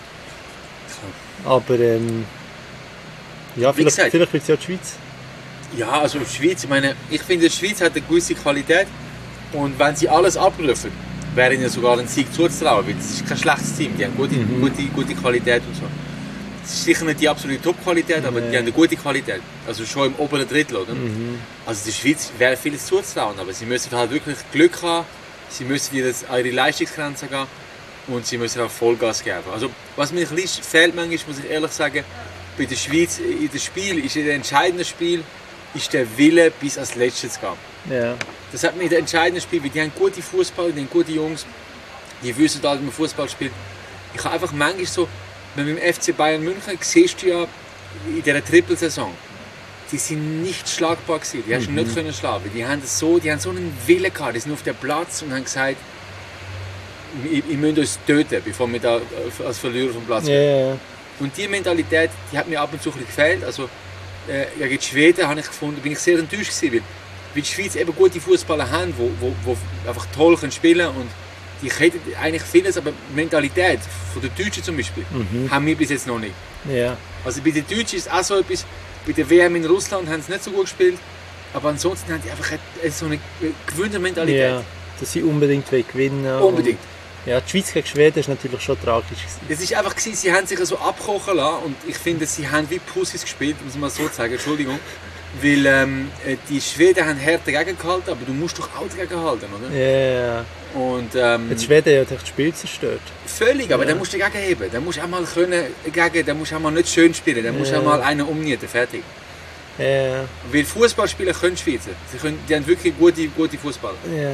Aber ähm, ja, Wie vielleicht, gesagt. vielleicht wird es ja die Schweiz. Ja, also die Schweiz, ich meine, ich finde, die Schweiz hat eine gewisse Qualität und wenn sie alles abrufen, wäre ihnen sogar ein Sieg zuzutrauen, weil das ist kein schlechtes Team, die haben gute, Mhm. gute, gute Qualität und so. Es ist sicher nicht die absolute Top-Qualität, aber Nee. die haben eine gute Qualität, also schon im oberen Drittel, oder? Mhm. Also der Schweiz wäre vieles zuzutrauen, aber sie müssen halt wirklich Glück haben, sie müssen ihre, ihre Leistungsgrenzen gehen und sie müssen auch Vollgas geben. Also was mir ein bisschen fehlt manchmal, muss ich ehrlich sagen, bei der Schweiz in dem Spiel, ist in dem entscheidenden Spiel, ist der Wille bis als Letztes zu gehen. Ja. Das hat mir in dem entscheidenden Spiel, weil die haben gute Fußballer, die haben gute Jungs, die wissen da, wie man Fußball spielt. Ich habe einfach manchmal so, wenn wir im F C Bayern München, siehst du ja in dieser Trippelsaison, die sind nicht schlagbar gewesen, die hast du nicht können schlagen. Die haben das so, die haben so einen Willen gehabt, die sind auf dem Platz und haben gesagt, ihr, ihr müsst uns töten, bevor wir da als Verlierer vom Platz Ja, gehen. ja, ja. Und diese Mentalität, die hat mir ab und zu ein bisschen gefehlt. Also, äh, ja, gegen die Schweden habe ich gefunden, bin ich sehr enttäuscht gewesen, weil, weil die Schweiz eben gute Fußballer haben, die wo, wo, wo einfach toll können spielen und die hätten eigentlich vieles, aber die Mentalität von den Deutschen zum Beispiel, Mhm. haben wir bis jetzt noch nicht. Ja. Also bei den Deutschen ist auch so etwas, bei der W M in Russland haben sie nicht so gut gespielt, aber ansonsten haben die einfach eine, so eine Gewinnermentalität. Ja, dass sie unbedingt gewinnen wollen. Unbedingt. Und, ja, die Schweiz gegen Schweden ist natürlich schon tragisch gewesen. Es ist einfach gewesen, sie haben sich so abkochen lassen und ich finde, sie haben wie Pussys gespielt, muss man so sagen, Entschuldigung. Weil ähm, die Schweden haben hart dagegen gehalten, aber du musst doch auch dagegen halten, oder? Ja. Und ähm, Jetzt Schweden hat das Spiel zerstört. völlig, aber Ja. dann musst du dagegen heben. Dann musst du auch mal können, dagegen, dann musst du auch mal nicht schön spielen, dann musst du Ja. auch mal einen umnieten, fertig. Ja. Weil Fußballspieler können Schweizer. Sie können, die haben wirklich gute, gute Fußballer. Ja.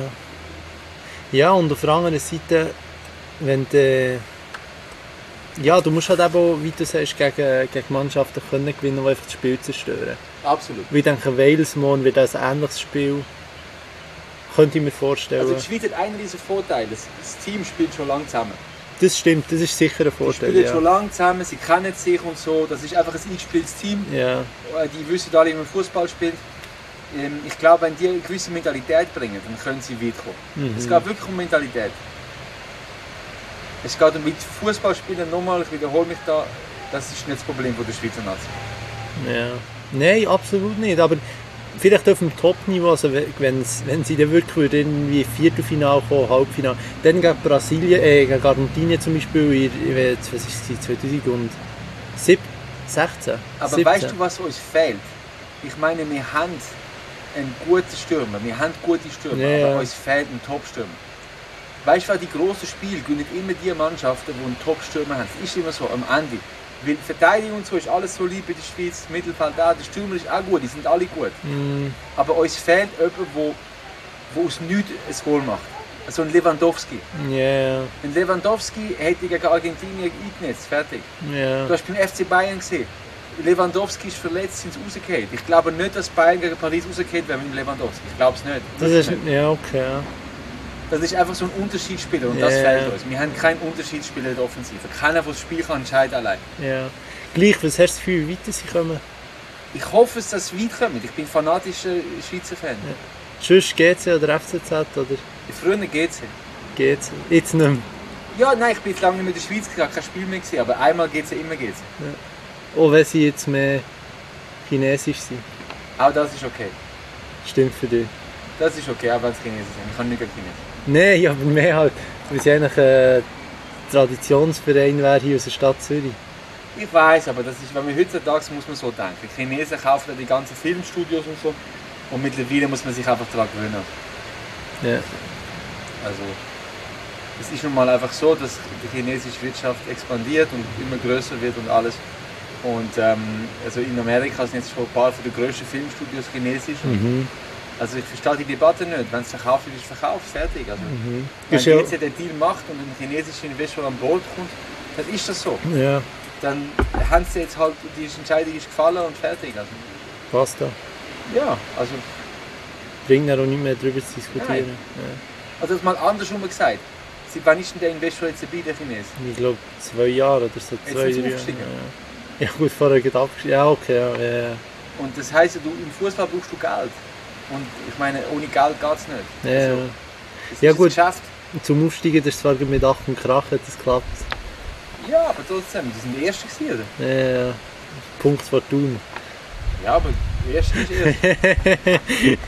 Ja, und auf der anderen Seite, wenn du, ja, du musst halt eben auch, wie du sagst, gegen, gegen Mannschaften können gewinnen, die einfach das Spiel zerstören. Absolut. Ich denke, Wales morgen wird ein ähnliches Spiel. Könnte ich mir vorstellen. Also die Schweiz hat einen riesen Vorteil, das, das Team spielt schon lange zusammen. Das stimmt, das ist sicher ein Die Vorteil. spielen schon Ja. lange zusammen, sie kennen sich und so. Das ist einfach ein eingespieltes Team. Ja. Äh, Die wissen alle, wie man Fußball spielt. Ähm, Ich glaube, wenn die eine gewisse Mentalität bringen, dann können sie weit kommen. Mhm. Es geht wirklich um Mentalität. Es geht um mit Fußballspielen nochmal, ich wiederhole mich da, das ist nicht das Problem von der Schweizer Nation. Ja. Nein, absolut nicht. Aber vielleicht auf dem Top-Niveau, also wenn, wenn sie dann wirklich würden, irgendwie Viertelfinale kommen, Halbfinale, dann gegen Brasilien, äh, gegen Argentinien zum Beispiel, in, in, was ist es, zweitausendsiebzehn, sechzehn, Aber siebzehn. weißt du, was uns fehlt? Ich meine, wir haben einen guten Stürmer, wir haben gute Stürmer, Ja, aber ja. uns fehlt ein Top-Stürmer. Weißt du, die grossen Spiele gewinnen immer die Mannschaften, die einen Top-Stürmer haben. Das ist immer so, am Ende. Weil die Verteidigung und so ist alles so lieb in der Schweiz, das Mittelfeld auch, der Stürmer ist auch gut, die sind alle gut. Mm, Aber uns fehlt jemand, wo, wo aus nichts ein Goal macht. Also ein Lewandowski. ja, Ein Lewandowski hätte gegen Argentinien eingenetzt, fertig. ja. Du hast beim F C Bayern gesehen, Lewandowski ist verletzt, sind sie rausgefallen. Ich glaube nicht, dass Bayern gegen Paris rausgefallen wäre mit dem Lewandowski. Ich glaube es nicht. Das ist, ja, okay. Ja. Das ist einfach so ein Unterschiedsspieler und Ja. das fehlt uns. Wir haben keinen Unterschiedsspieler in der Offensive. Keiner, der das Spiel kann entscheiden allein. Ja. Gleich, was hast du das Gefühl, wie weiter sie kommen? Ich hoffe, dass es weit kommt. Ich bin fanatischer Schweizer Fan. Ja. Sonst G C oder F C Z? Oder? Früher G C. G C. Jetzt nicht mehr. Ja, nein, ich bin jetzt lange nicht mehr in der Schweiz, ich habe kein Spiel mehr gesehen, aber einmal G C, immer G C. Ja. Auch wenn sie jetzt mehr chinesisch sind. Auch das ist okay. Stimmt für dich. Das ist okay, auch wenn es Chinesen sind. Ich kann nicht gegen Chinesen. Nein, aber mehr halt, weil sie eigentlich ein Traditionsverein wäre hier aus der Stadt Zürich. Ich weiß, aber das ist, wenn man heutzutage muss man so denken. Die Chinesen kaufen die ganzen Filmstudios und so und mittlerweile muss man sich einfach daran gewöhnen. Ja. Also, es ist nun mal einfach so, dass die chinesische Wirtschaft expandiert und immer größer wird und alles. Und ähm, also in Amerika sind jetzt schon ein paar von den grössten Filmstudios chinesisch. Mhm. Also ich verstehe die Debatte nicht. Wenn es verkauft wird, ist es verkauft, fertig. Also, Mhm. wenn Ist ja- jetzt den Deal macht und ein chinesischer Investor an Bord kommt, dann ist das so. Ja, Dann haben sie jetzt halt, die Entscheidung ist gefallen und fertig. Also, passt da. ja, also, Bringt ja auch nicht mehr darüber zu diskutieren. also das mal andersrum gesagt. Seit wann ist denn der Investor jetzt dabei, der Chinesen? Ja. Ich glaube zwei Jahre oder so. Jetzt Zwei, sind sie drei Jahre. aufgestiegen. Ja. Ja gut, vorher geht abgestiegen. Ja, okay. Ja, ja, ja. Und das heisst, du, im Fußball brauchst du Geld. Und ich meine, ohne Geld geht es nicht. Ja, Also, ja. es Ja, ist ein gut. Geschäft. Zum Aufsteigen, das ist zwar mit Ach und Krach hat das geklappt. Ja, aber trotzdem, die sind die Ersten gewesen, oder? Ja, ja. Punkt Fortun. Ja, aber die Ersten ist erst.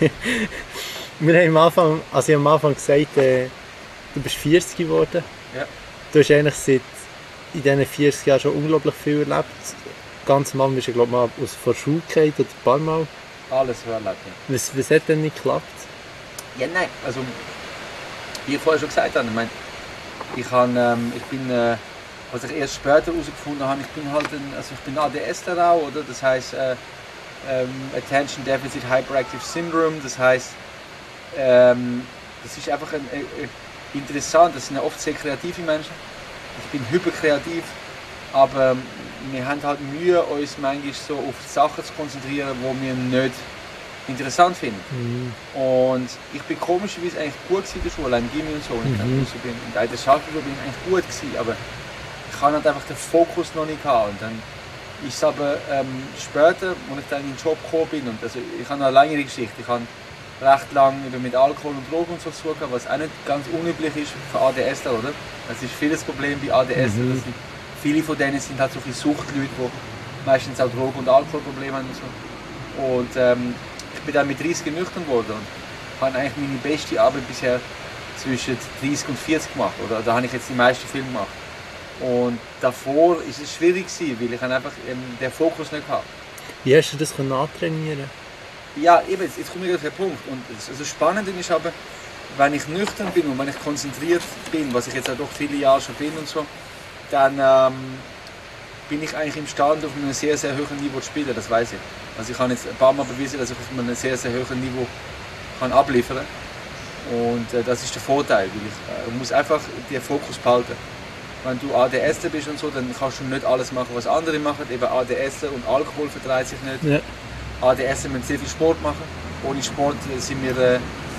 Wir haben am Anfang, also ich habe am Anfang gesagt, äh, du bist vierzig geworden. Ja. Du hast eigentlich seit in diesen vierzig Jahren schon unglaublich viel erlebt. Ganz am Anfang bist du, glaube ich, mal aus der Schule gefallen oder ein paar Mal. Alles erlebt. Ja. Was, was hat denn nicht geklappt? Ja, nein, also wie ich vorher schon gesagt habe, ich, meine, ich, habe, ähm, ich bin, äh, was ich erst später herausgefunden habe, ich bin halt ein, also ich bin A D S der auch, oder? Das heißt äh, ähm, Attention Deficit Hyperactive Syndrome, das heißt, ähm, das ist einfach ein, äh, interessant, das sind ja oft sehr kreative Menschen. Ich bin hyperkreativ, aber ähm, wir haben halt Mühe, uns manchmal so auf Sachen zu konzentrieren, die wir nicht interessant finden. Mhm. Und ich bin komischerweise eigentlich gut in der Schule, im Gimmi und so. Und Mhm. so bin, in der Schauspielschule bin ich eigentlich gut gewesen, aber ich hatte halt einfach den Fokus noch nicht gehabt. Und dann ist es aber ähm, später, als ich dann in den Job gekommen bin, und also ich habe noch eine längere Geschichte, ich habe recht lange mit Alkohol und Drogen und so zu tun gehabt, was auch nicht ganz unüblich ist für A D S, oder? Das ist vieles Problem bei A D S. Mhm. Das sind, viele von denen sind halt solche Suchtleute, die meistens auch Drogen- und Alkoholprobleme haben und so. Und ähm, ich bin dann mit dreißig nüchtern geworden und habe eigentlich meine beste Arbeit bisher zwischen dreißig und vierzig gemacht. Oder da habe ich jetzt die meisten Filme gemacht. Und davor war es schwierig gewesen, weil ich einfach ähm, den Fokus nicht hatte. Wie hast du das antrainieren? Ja, eben, jetzt, jetzt komme ich auf den Punkt. Und das, also das Spannende ist aber, wenn ich nüchtern bin und wenn ich konzentriert bin, was ich jetzt auch doch viele Jahre schon bin und so, dann ähm, bin ich eigentlich imstande, auf einem sehr, sehr hohen Niveau zu spielen, das weiß ich. Also ich habe jetzt ein paar Mal bewiesen, dass ich auf einem sehr, sehr hohen Niveau kann abliefern kann. Und äh, das ist der Vorteil, weil ich äh, muss einfach den Fokus behalten. Wenn du A D S bist und so, dann kannst du nicht alles machen, was andere machen. Eben A D S und Alkohol vertreibt sich nicht. Ja. A D S müssen sehr viel Sport machen. Ohne Sport sind wir äh,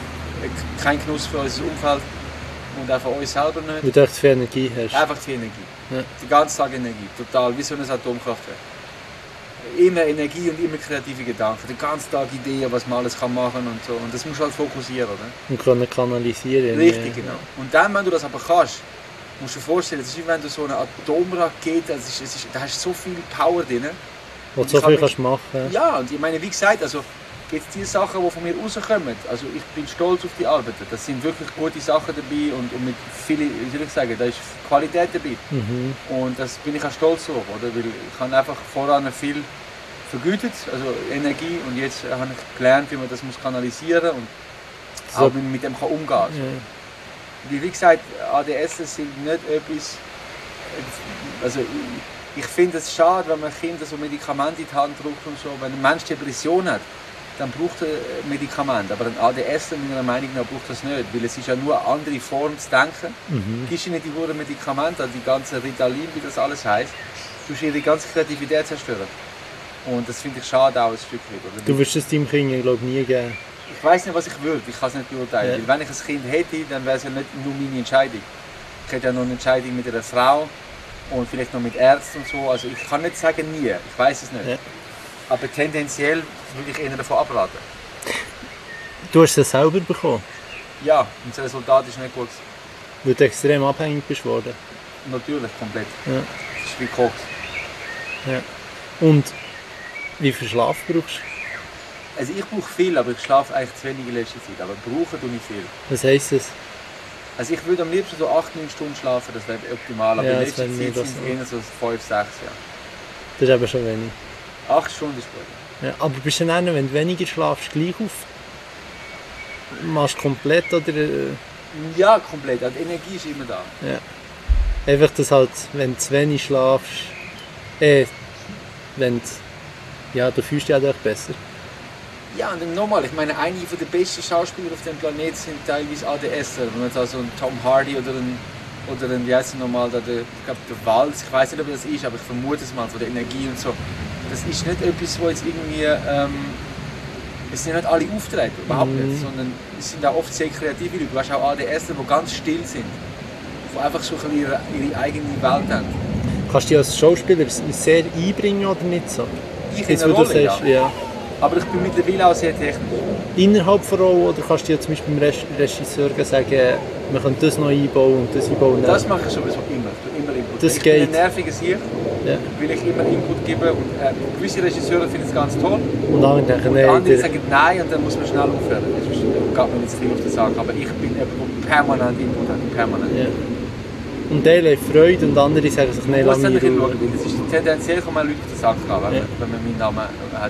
kein Genuss für unser Umfeld und auch für uns selber nicht. Weil du echt viel Energie hast. Einfach die Energie. Ja. Den ganzen Tag Energie. Total, wie so ein Atomkraftwerk. Immer Energie und immer kreative Gedanken. Den ganzen Tag Ideen, was man alles kann machen und so. Und das musst du halt fokussieren. Oder? Und können kanalisieren. Richtig, Ja. genau. Und dann, wenn du das aber kannst, musst du dir vorstellen, das ist wie wenn du so eine Atomrakete, das ist, es ist, da hast du so viel Power drin. Wo Und du so ich hab viel mich- kannst machen. Ja, und ich meine, wie gesagt, also jetzt die Sachen, die von mir rauskommen, also ich bin stolz auf die Arbeit. Das sind wirklich gute Sachen dabei und, und mit viel, wie soll ich sagen, da ist Qualität dabei. Mhm. Und das bin ich auch stolz drauf, oder? Weil ich habe einfach voran viel vergütet, also Energie, und jetzt habe ich gelernt, wie man das muss kanalisieren und So. auch wie man mit dem kann umgehen kann. Ja. Wie, wie gesagt, A D S sind nicht etwas, also ich, ich finde es schade, wenn man Kindern so Medikamente in die Hand drückt und so. Wenn ein Mensch Depression hat, dann braucht er Medikamente, aber ein A D S, meiner Meinung nach, braucht das nicht, weil es ist ja nur eine andere Form zu denken. Mhm. Gibst ihnen die guten Medikamente, die ganze Ritalin, wie das alles heisst, du ihre ganze Kreativität zerstören. Und das finde ich schade auch ein Stück weit. Oder? Du wirst es deinem Kind, glaube ich, nie geben. Ich weiß nicht, was ich würde, ich kann es nicht beurteilen. Ja. Weil wenn ich ein Kind hätte, dann wäre es ja nicht nur meine Entscheidung. Ich hätte ja noch eine Entscheidung mit einer Frau und vielleicht noch mit Ärzten und so. Also ich kann nicht sagen nie, ich weiß es nicht. Ja. Aber tendenziell würde ich eher davon abraten. Du hast es selber bekommen, Ja, und das Resultat ist nicht gut. weil du extrem abhängig bist worden. Natürlich, komplett. Ja. Das ist wie Koks. Ja. Und wie viel Schlaf brauchst du? Also ich brauche viel, aber ich schlafe eigentlich zu wenig in letzter Zeit. Aber brauchen tue ich viel. Was heisst das? Also ich würde am liebsten so acht, neun Stunden schlafen, das wäre optimal. Aber Ja, in das letzter wäre Zeit nicht sind das, es eher so fünf, sechs, ja. Das ist eben schon wenig. acht Stunden ist gut. Ja, aber bist du dann, wenn du weniger schlafst, gleich auf? Machst du komplett oder... äh, Ja, komplett. Also die Energie ist immer da. Ja. Einfach, dass halt, wenn du zu wenig schlafst, äh, wenn du, ja, du fühlst dich halt auch besser. Ja, und dann nochmal, ich meine, einige der besten Schauspieler auf dem Planeten sind teilweise A D S er. Wenn man da so einen Tom Hardy oder einen, oder einen wie heißt er nochmal, der, der, ich glaube der Walz, ich weiß nicht, ob das ist, aber ich vermute es mal, von der Energie und so. Das ist nicht etwas, wo jetzt irgendwie, ähm, es sind nicht alle auftreten, überhaupt Mhm. nicht, sondern es sind auch oft sehr kreative Leute. Du hast auch A D S er, die ganz still sind, die einfach so ein bisschen ihre, ihre eigene Welt haben. Kannst du dich als Schauspieler sehr einbringen oder nicht so? Ich in Jetzt, einer wo du Rolle, sagst, ja. ja. Aber ich bin mittlerweile auch sehr technisch. Innerhalb der Rolle, oder kannst du dir zum Beispiel dem Reg- Regisseur sagen, wir können das noch einbauen und das einbauen? Das mache ich sowieso immer. Ich tue immer Input. Das ich geht. bin ein nerviges Hier, Ja. will ich immer Input geben. Und, äh, gewisse Regisseure finden es ganz toll. Und andere denken, Und nee, andere der, sagen nein und dann muss man schnell aufhören. Das ist- geht mir jetzt viel auf den Sack. Aber ich bin jemand, der permanent Input hat. Permanent. ja. Und Teile haben Freude und andere sagen sich, nee, Man lass muss dann mich nicht in schauen, Ruhe. weil es ist tendenziell kann man Leute auf den Sack gehen, wenn, Ja. man, wenn man meinen Namen hat.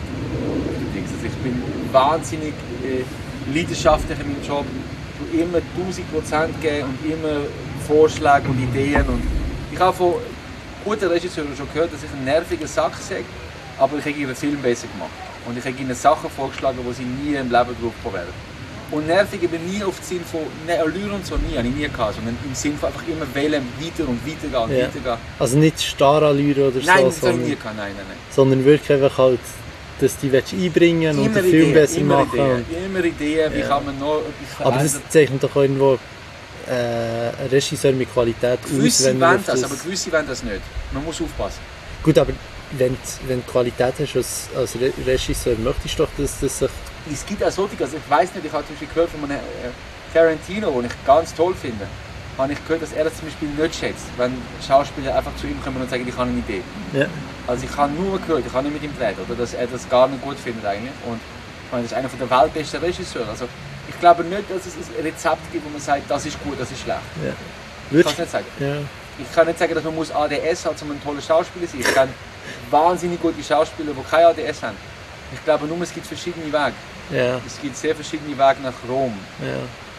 Also ich bin wahnsinnig äh, leidenschaftlich in meinem Job. Ich tue immer tausend Prozent geben und immer Vorschläge und Ideen. Und ich habe von guten Regisseuren schon gehört, dass ich ein nerviger Sack sage, aber ich habe ihren Film besser gemacht. Und ich habe ihnen Sachen vorgeschlagen, die sie nie im Leben drauf gekommen wären. Und nervig eben nie auf den Sinn von ne, Allure und so, nie, habe ich nie gehabt, sondern im Sinn von einfach immer wählen, weiter und weiter gehen und Ja. weiter gehen. Also nicht Starallüre oder Nein, so, das habe ich nie sondern, gehabt, nein, nein, nein. sondern wirklich einfach halt, dass du dich einbringen und Immer den Film Ideen, besser immer machen. Ideen, immer Ideen, wie Ja. kann man noch etwas Aber verändern. das zeichnet doch irgendwo äh, ein Regisseur mit Qualität aus, Gewisse wenn wollen auf das, aber gewisse wollen das nicht. Man muss aufpassen. Gut, aber wenn, du- wenn du Qualität hast als, als Re Regisseur, möchtest du doch, dass das sich... Es gibt auch solche, also ich weiß nicht, ich habe zum Beispiel gehört von einem äh, Tarantino, den ich ganz toll finde, habe ich gehört, dass er das zum Beispiel nicht schätzt, wenn Schauspieler einfach zu ihm kommen und sagen, ich habe eine Idee. Ja. Also ich habe nur gehört, ich habe nicht mit ihm geredet, oder dass er das gar nicht gut findet eigentlich. Und ich meine, das ist einer der weltbesten Regisseure. Also ich glaube nicht, dass es ein Rezept gibt, wo man sagt, das ist gut, das ist schlecht. Ja. Ich kann es nicht sagen. Ja. Ich kann nicht sagen, dass man muss A D S hat, um ein toller Schauspieler zu sein. Ich kenne wahnsinnig gute Schauspieler, die kein A D S haben. Ich glaube nur, es gibt verschiedene Wege. Ja. Es gibt sehr verschiedene Wege nach Rom. Ja.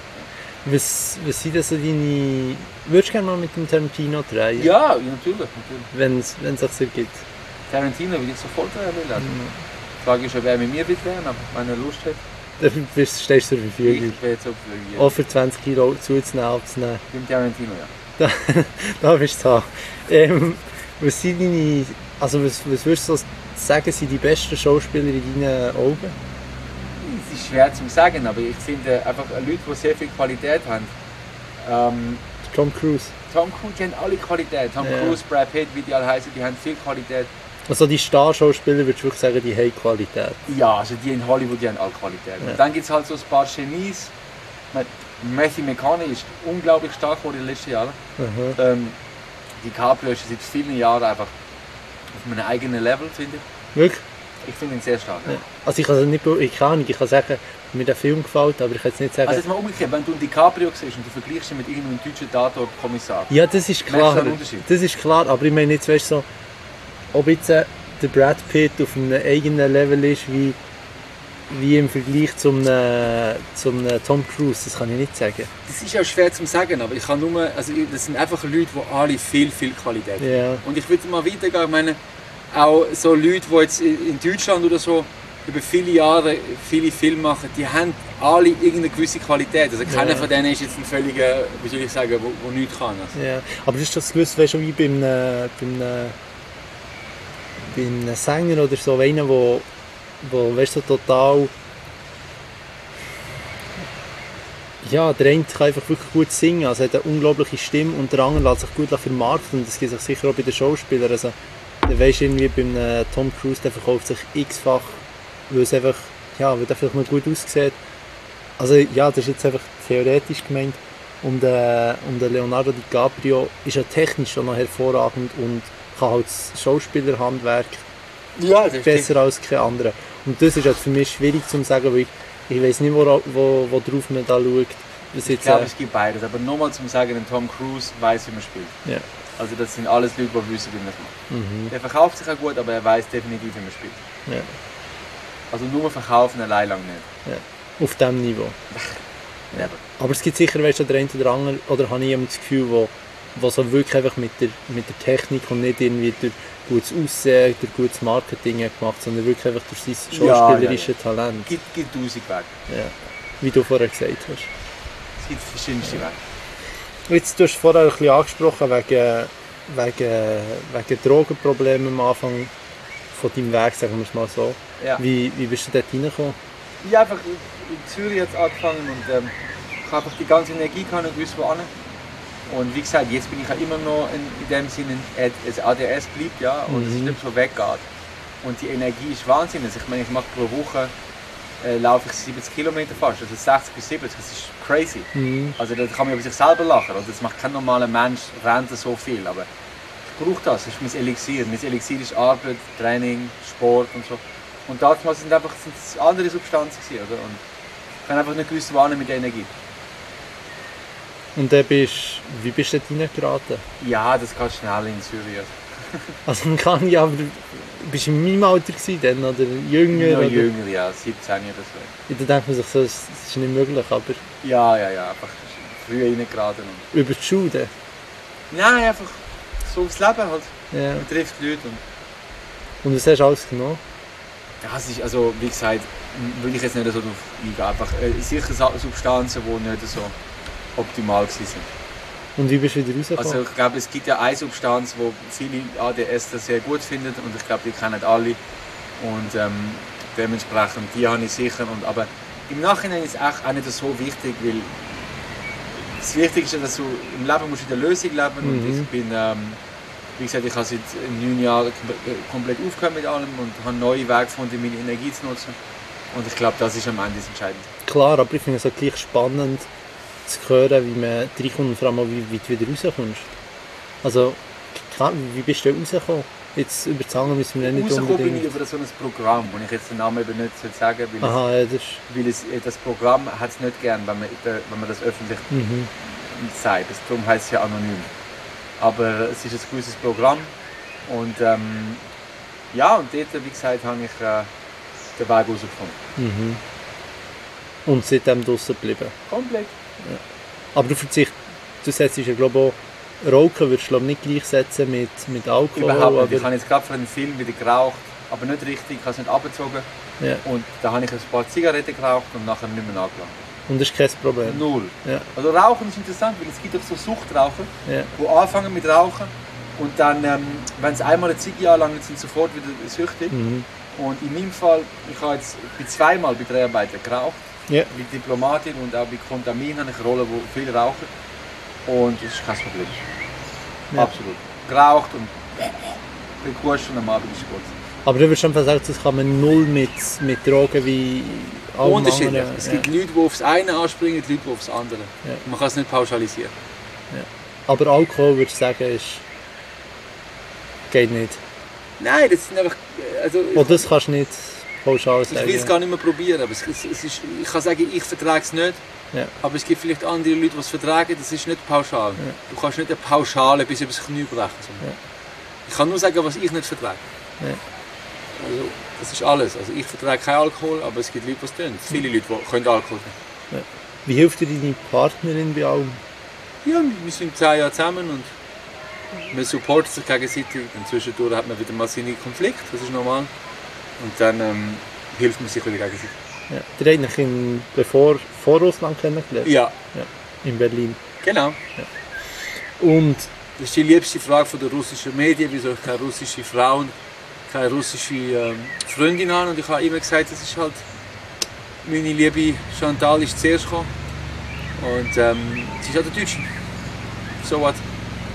Was, was sind das so deine... Würdest du gerne mal mit dem Tarantino drehen? Ja, ja natürlich. natürlich. Wenn es wenn es sich so gibt. Tarantino will ich sofort drehen. Will. Also, die Frage ist, ob er mit mir will drehen, aber wenn er Lust hat, Dann bist- stehst du zur ich Verfügung. bin jetzt auf Flüge. Auch für zwanzig Kilo zuzunehmen, abzunehmen. Beim Tarantino, ja. Da, da bist du da. Ähm, was sind deine... Also was, was würdest du so sagen, sind die besten Schauspieler in deinen Augen? Es ist schwer zu sagen, aber ich finde einfach Leute, die sehr viel Qualität haben. Ähm, Tom Cruise. Tom Cruise, die haben alle Qualität. Tom Ja. Cruise, Brad Pitt, wie die alle heißen, die haben viel Qualität. Also die Star-Schauspieler würdest du wirklich sagen, die haben Qualität. Ja, also die in Hollywood, die haben alle Qualität. Ja. Und dann gibt es halt so ein paar Genies. Mit- Matthew McConaughey ist unglaublich stark geworden in den letzten Jahren. Mhm. Ähm, DiCaprio ist seit vielen Jahren einfach auf einem eigenen Level, finde ich. Wirklich? Ich finde ihn sehr stark. Ja. Also ich kann es nicht, be- ich kann nicht, ich kann sagen, mir der Film gefällt, aber ich kann jetzt nicht sagen... Also jetzt mal umgekehrt, wenn du einen DiCaprio siehst und du vergleichst ihn mit irgendeinem deutschen Tatort-Kommissar. ja, das ist Merkst du klar. einen Unterschied? Das ist klar, aber ich meine jetzt, weißt du, so, ob jetzt äh, der Brad Pitt auf einem eigenen Level ist, wie, wie im Vergleich zum, äh, zum äh, Tom Cruise, das kann ich nicht sagen. Das ist auch schwer zu sagen, aber ich kann nur, also das sind einfach Leute, die alle viel, viel Qualität haben. Ja. Und ich würde mal weitergehen, ich meine, auch so Leute, die jetzt in Deutschland oder so über viele Jahre viele Filme machen, die haben alle irgendeine gewisse Qualität. Also keiner Ja. von denen ist jetzt ein völliger, wie soll ich sagen, wo, wo nichts kann. Also. Ja, aber das ist das gewiss, weißt du, wie beim, äh, beim, äh, beim einem Sänger oder so, einer, wo, wo weißt du, so total... Ja, der eine kann einfach wirklich gut singen, also hat eine unglaubliche Stimme und der andere lässt sich gut vermarkten und das gibt sich sicher auch bei den Schauspielern. Also, dann weisst du irgendwie, bei einem Tom Cruise, der verkauft sich x-fach, weil es einfach, ja, weil der vielleicht noch gut aussieht. Also ja, das ist jetzt einfach theoretisch gemeint. Und, äh, und der Leonardo DiCaprio ist ja technisch schon noch hervorragend und kann halt das Schauspielerhandwerk Ja, das besser stimmt. als kein anderer. Und das ist halt für mich schwierig zu sagen, weil ich, ich weiß nicht, wo, wo, wo drauf man da schaut. Das Ich jetzt, glaube, äh, es gibt beides. Aber nochmal zum Sagen, ein Tom Cruise weiß, wie man spielt. ja. Also das sind alles Leute, die wissen, wie man es macht. Mhm. Der verkauft sich auch gut, aber er weiß definitiv, wie man spielt. Ja. Also nur verkaufen allein lang nicht. Ja. Auf diesem Niveau. Never. Aber es gibt sicher, weißt du, der eine oder andere, oder habe ich immer das Gefühl, wo, wo so wirklich einfach mit der, mit der Technik und nicht irgendwie durch gutes Aussehen, durch gutes Marketing hat gemacht, sondern wirklich einfach durch sein Ja, schauspielerisches ja, ja. Talent. Es gibt, gibt tausend Wege. Ja. Wie du vorher gesagt hast. Es gibt verschiedenste Wege. Jetzt, du hast vorher ein bisschen angesprochen, wegen, wegen, wegen Drogenproblemen am Anfang von deinem Weg, sagen wir es mal so. Ja. Wie, wie bist du dort reingekommen? Ich habe einfach in Zürich jetzt angefangen und ähm, ich habe einfach die ganze Energie gehabt und gewusst, wo hin. Und wie gesagt, jetzt bin ich ja immer noch in, in dem Sinne, ein A D S bleibt, ja, und es ist Mhm. nicht so weggeht. Und die Energie ist Wahnsinn. Also ich meine, ich mache pro Woche äh, laufe ich siebzig Kilometer fast, also sechzig bis siebzig, das ist crazy. Mhm. Also da kann man über sich selber lachen, oder? Das macht kein normaler Mensch, rennt so viel, aber ich brauche das, das ist mein Elixier. Mein Elixier ist Arbeit, Training, Sport und so. Und damals sind einfach sind es andere Substanzen gewesen, oder? Und ich kann einfach nicht gewusst, wohin mit der Energie. Und dann bist, wie bist du dort reingeraten? Ja, das geht schnell in Zürich. Also man kann ja, aber du bist in meinem Alter gewesen, dann, oder jünger? Noch oder? jünger, ja, siebzehn oder so. Ja, dann denkt man sich so, das das ist nicht möglich, aber Ja, ja, ja, einfach früh reingeraten. Und über die Schule dann? nein, einfach so aufs Leben halt. Ja. Man trifft Leute und Und was hast du alles genommen? ja, es ist, also wie gesagt, will ich jetzt nicht so drauf eingehen. Einfach äh, sicher Sa- Substanzen, die nicht so optimal waren. Und wie bist du wieder rausgekommen? Also ich glaube, es gibt ja eine Substanz, die viele A D S sehr gut finden und ich glaube, die kennen alle. Und ähm, dementsprechend, die habe ich sicher. Und, aber im Nachhinein ist es echt auch nicht so wichtig, weil das Wichtigste ist, dass du im Leben musst in der Lösung leben. Mhm. Und ich bin, ähm, wie gesagt, ich habe seit neun Jahren komplett aufgehört mit allem und habe neue Wege gefunden, meine Energie zu nutzen. Und ich glaube, das ist am Ende das Entscheidende. Klar, aber ich finde es auch gleich spannend zu hören, wie man reinkommt und vor allem auch, wie, wie du wieder rauskommst. Also, kann- wie bist du da rausgekommen? Jetzt über die Zange müssen wir nicht Rausgekommen bin ich unbedingt... über so ein Programm, wo ich jetzt den Namen eben nicht sagen soll, weil, Aha, ja, das ist... es, weil es, äh, das Programm hat es nicht gern, wenn man, äh, wenn man das öffentlich Mhm. sagt. Das- Darum heißt es ja anonym. Aber es ist ein gewisses Programm und ähm, ja, und dort, wie gesagt, habe ich äh, den Weg herausgefunden. Mhm. Und seitdem draussen geblieben. Komplett. Aber du verzichtest, du setzt ja glaube ich auch, Rauchen würdest du glaube ich, nicht gleichsetzen mit, mit Alkohol. Überhaupt nicht. aber, Ich habe jetzt gerade für einen Film wieder geraucht, aber nicht richtig, ich habe es nicht abgezogen. ja. Und da habe ich ein paar Zigaretten geraucht und nachher nicht mehr nachgelassen. Und das ist kein Problem. Null. Ja. Also Rauchen ist interessant, weil es gibt auch so Suchtraucher, Ja. die anfangen mit Rauchen und dann, ähm, wenn sie einmal eine Ziege anlangen, sind sie sofort wieder süchtig. Mhm. Und in meinem Fall, ich habe jetzt bin zweimal bei Dreharbeiten geraucht, Ja. mit Diplomatin und auch bei Kontamin habe ich eine Rolle, wo viele rauchen. Und das ist kein Problem. Ja. Absolut. Geraucht und gekostet und am Abend ist gut. Aber du würdest einfach sagen, das kann man null mit, mit Drogen wie alle Unterschiedlich. anderen. Es Ja. gibt Leute, die aufs eine anspringen, Leute, die aufs andere. Ja. Man kann es nicht pauschalisieren. Aber Alkohol würdest du sagen, ist... geht nicht. Nein, das sind einfach... Also, Oder das kannst du nicht pauschal ich sagen. will es gar nicht mehr probieren, aber es, es, es ist, ich kann sagen, ich vertrage es nicht. Ja. Aber es gibt vielleicht andere Leute, die es vertragen, das ist nicht pauschal. Ja. Du kannst nicht eine Pauschale bis übers Knie brechen. So. Ja. Ich kann nur sagen, was ich nicht vertrage. Ja. Also, das ist alles. Also, ich vertrage keinen Alkohol, aber es gibt Leute, die es tun. Viele Leute die können Alkohol trinken. Wie hilft dir deine Partnerin bei allem? Ja, wir sind zehn Jahre zusammen und man supportet sich gegenseitig. Und zwischendurch hat man wieder mal seine Konflikte, das ist normal. Und dann ähm, hilft man sich wieder gegenseitig. Ja. Der hat dich in, bevor, vor Russland kennengelernt? Ja, In Berlin. genau. Und Das ist die liebste Frage von der russischen Medien, wieso ich keine russische Frau und keine russische ähm, Freundin habe. Und ich habe immer gesagt, das ist halt, meine liebe Chantal ist zuerst gekommen. Und ähm, sie ist halt eine Deutsche. So was.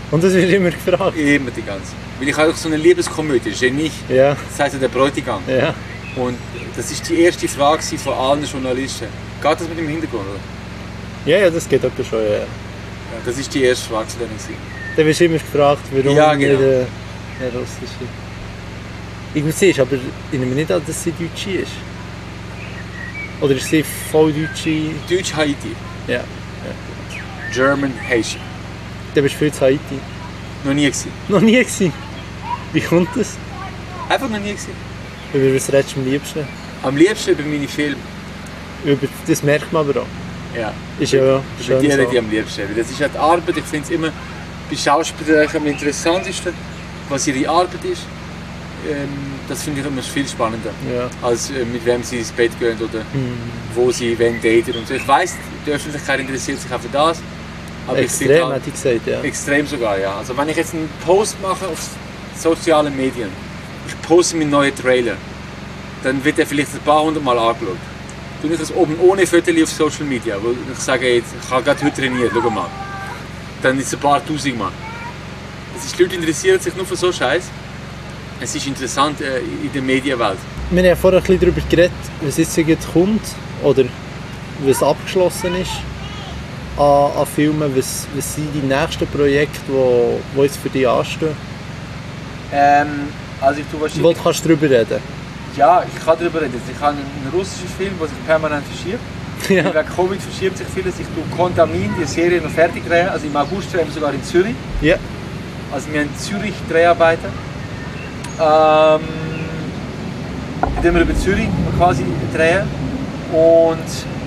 Und das wird immer gefragt? Immer die ganze. Weil ich habe auch so eine Liebeskomödie, Genie. Ja. Das heisst ja der Bräutigam. Ja. Und das ist die erste Frage von allen Journalisten. Geht das mit dem Hintergrund, oder? Ja, ja, das geht aber schon, ja. Ja, das ist die erste Frage, zu der ich sehe. Dann wirst du immer gefragt, warum Ja, genau. nicht eine, eine russische. Ich muss sagen, aber ich nehme nicht an, dass sie Deutsche ist. Oder ist sie voll Deutsche? Deutsch Haiti. Ja. ja. German Haitian. Dann bist du viel zu Haiti. Noch nie gewesen. Noch nie gewesen. Wie kommt das? Einfach noch nie gewesen. Über was redest du am liebsten? Am liebsten über meine Filme. Über, das merkt man aber auch. Ja. Ist ja Über schön die so. rede ich am liebsten. Weil das ist halt die Arbeit. Ich finde es immer bei Schauspielern am interessantesten, was ihre Arbeit ist. Ähm, das finde ich immer viel spannender, Ja. als äh, mit wem sie ins Bett gehen oder Hm. wo sie wen daten und so. Ich weiss, die Öffentlichkeit interessiert sich auch für das. Aber Extrem, ich finde hätte ich gesagt, ja. extrem sogar, ja. Also wenn ich jetzt einen Post mache auf sozialen Medien, ich poste meinen neuen Trailer, dann wird er vielleicht ein paar hundert Mal angeschaut. Tue ich das oben ohne Fotos auf Social Media, wo ich sage, jetzt, ich habe gerade heute trainiert, schau mal. Dann ist es ein paar tausend Mal. Das ist, die Leute interessieren sich nur für so Scheiß. Es ist interessant äh, in der Medienwelt. Wir haben ja vorher ein bisschen darüber geredet, was jetzt jetzt kommt oder was abgeschlossen ist an, an Filmen. Was, was sind die nächsten Projekte, die, die jetzt für dich anstehen? Ähm, also ich tue wahrscheinlich... Wo du kannst darüber reden? Ja, ich kann darüber reden. Ich habe einen russischen Film, der sich permanent verschiebt. Ja. Wegen Covid verschiebt sich vieles. Ich tue Contamin, die Serie, noch fertig drehen. Also im August drehen wir sogar in Zürich. Ja. Also wir haben in Zürich Dreharbeiten. Ähm, indem wir über Zürich quasi drehen. Und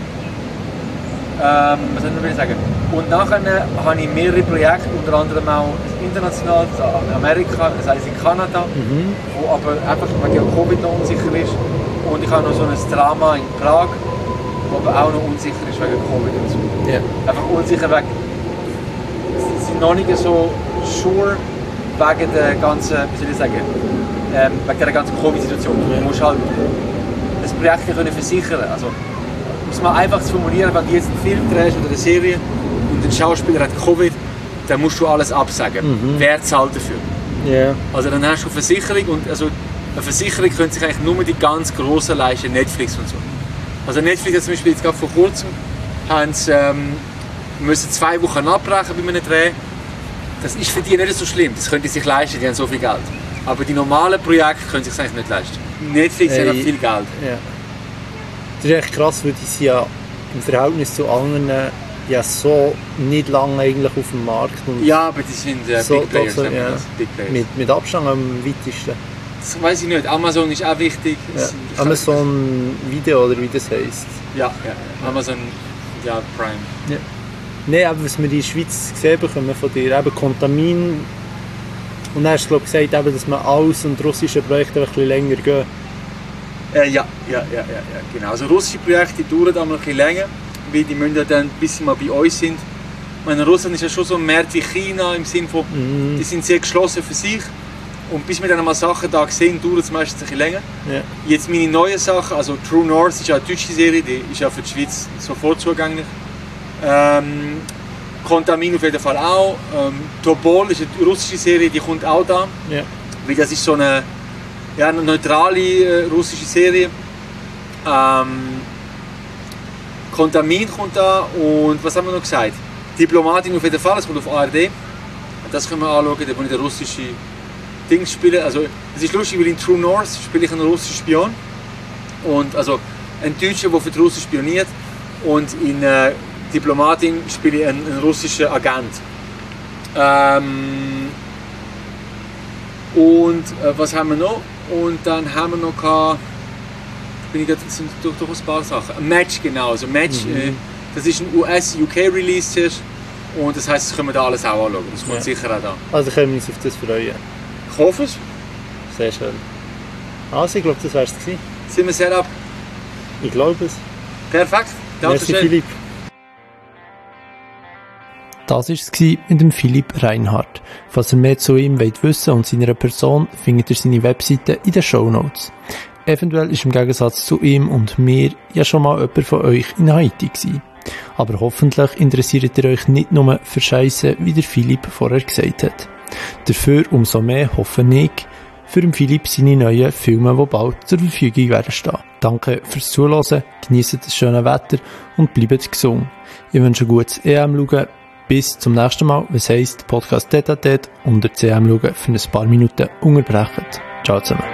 ähm, was soll ich sagen? Und nachher habe ich mehrere Projekte, unter anderem auch international, also in Amerika, das heißt in Kanada, Mhm. wo aber einfach wegen Covid noch unsicher ist. Und ich habe noch so ein Drama in Prag, wo aber auch noch unsicher ist wegen Covid und so. Ja. Einfach unsicher wegen, sie sind noch nicht so sure wegen der ganzen, wie soll ich sagen, ähm, wegen der ganzen Covid-Situation. Ja. Du musst halt das Projekt nicht können versichern. Also, muss man einfach formulieren, wenn du jetzt einen Film drehst oder eine Serie und ein Schauspieler hat Covid, dann musst du alles absagen. Mhm. Wer zahlt dafür? Ja. Also dann hast du eine Versicherung und also eine Versicherung können sich eigentlich nur die ganz grossen leisten, Netflix und so. Also Netflix hat zum Beispiel jetzt gerade vor kurzem haben sie, ähm, müssen zwei Wochen abbrechen bei einem Dreh. Das ist für die nicht so schlimm, das können die sich leisten, die haben so viel Geld. Aber die normalen Projekte können sich eigentlich nicht leisten. Netflix Hey. hat auch viel Geld. Ja. Das ist echt krass, weil die sind ja im Verhältnis zu anderen ja so nicht lange eigentlich auf dem Markt. Und Ja, aber die sind äh, So, Big Players. doch so, nennt man ja. das. Big Players. mit, mit Abstand am weitesten. Das weiß ich nicht. Amazon ist auch wichtig. Ja. Es- ich kann- Amazon Video oder wie das heisst. Ja, ja, ja. Amazon ja, Prime. Nein, aber was wir in der Schweiz gesehen bekommen von dir, eben Contamin. Und dann hast du glaub, gesagt, eben, dass man alles und russische Projekte ein bisschen länger gehen. Äh, ja, ja, ja, ja, ja, genau. Also russische Projekte die dauern auch noch ein bisschen länger, weil die müssen ja dann, bis sie mal bei uns sind. Ich meine, Russland ist ja schon so ein Markt wie China im Sinne von, Mhm. die sind sehr geschlossen für sich. Und bis wir dann mal Sachen da sehen, dauert es meistens ein bisschen länger. Ja. Jetzt meine neue Sache, also True North ist ja eine deutsche Serie, die ist ja für die Schweiz sofort zugänglich. Ähm, Contamin auf jeden Fall auch. Ähm, Tobol ist eine russische Serie, die kommt auch da. Ja. Weil das ist so eine, ja, eine neutrale äh, russische Serie. Ähm, Contamin kommt da und was haben wir noch gesagt? Diplomatin auf jeden Fall, das kommt auf A R D. Das können wir anschauen, da wo ich den russischen Dings spiele. Also, es ist lustig, weil in True North spiele ich einen russischen Spion. Und, also ein Deutscher, der für die Russen spioniert. Und in äh, Diplomatin spiele ich einen, einen russischen Agent. Ähm, und äh, was haben wir noch? Und dann haben wir noch gehabt, bin ich grad, sind durch, durch ein paar Sachen. Ein Match, genau. Also Match, Mhm. äh, das ist ein U S-U K-Release zuerst. Und das heisst, das können wir da alles auch anschauen. Das kommt Ja. sicher auch da. Also können wir uns auf das freuen. Ich hoffe es. Sehr schön. Also ich glaube, das wäre es gewesen. Sind wir sehr ab. Ich glaube es. Perfekt. Danke Merci schön. Philipp. Das war es mit dem Philipp Reinhardt. Falls ihr mehr zu ihm wollt wissen und seiner Person, findet ihr seine Webseite in den Shownotes. Eventuell ist im Gegensatz zu ihm und mir ja schon mal jemand von euch in Haiti gewesen. Aber hoffentlich interessiert ihr euch nicht nur für Scheisse, wie der Philipp vorher gesagt hat. Dafür umso mehr hoffe ich, für den Philipp seine neuen Filme, die bald zur Verfügung werden stehen. Danke fürs Zuhören, genießt das schöne Wetter und bleibt gesund. Ich wünsche ein gutes E M-Schauen. Bis zum nächsten Mal, was heisst Podcast Tete-a-Tete und der C M schauen für ein paar Minuten unterbrechen. Ciao zusammen.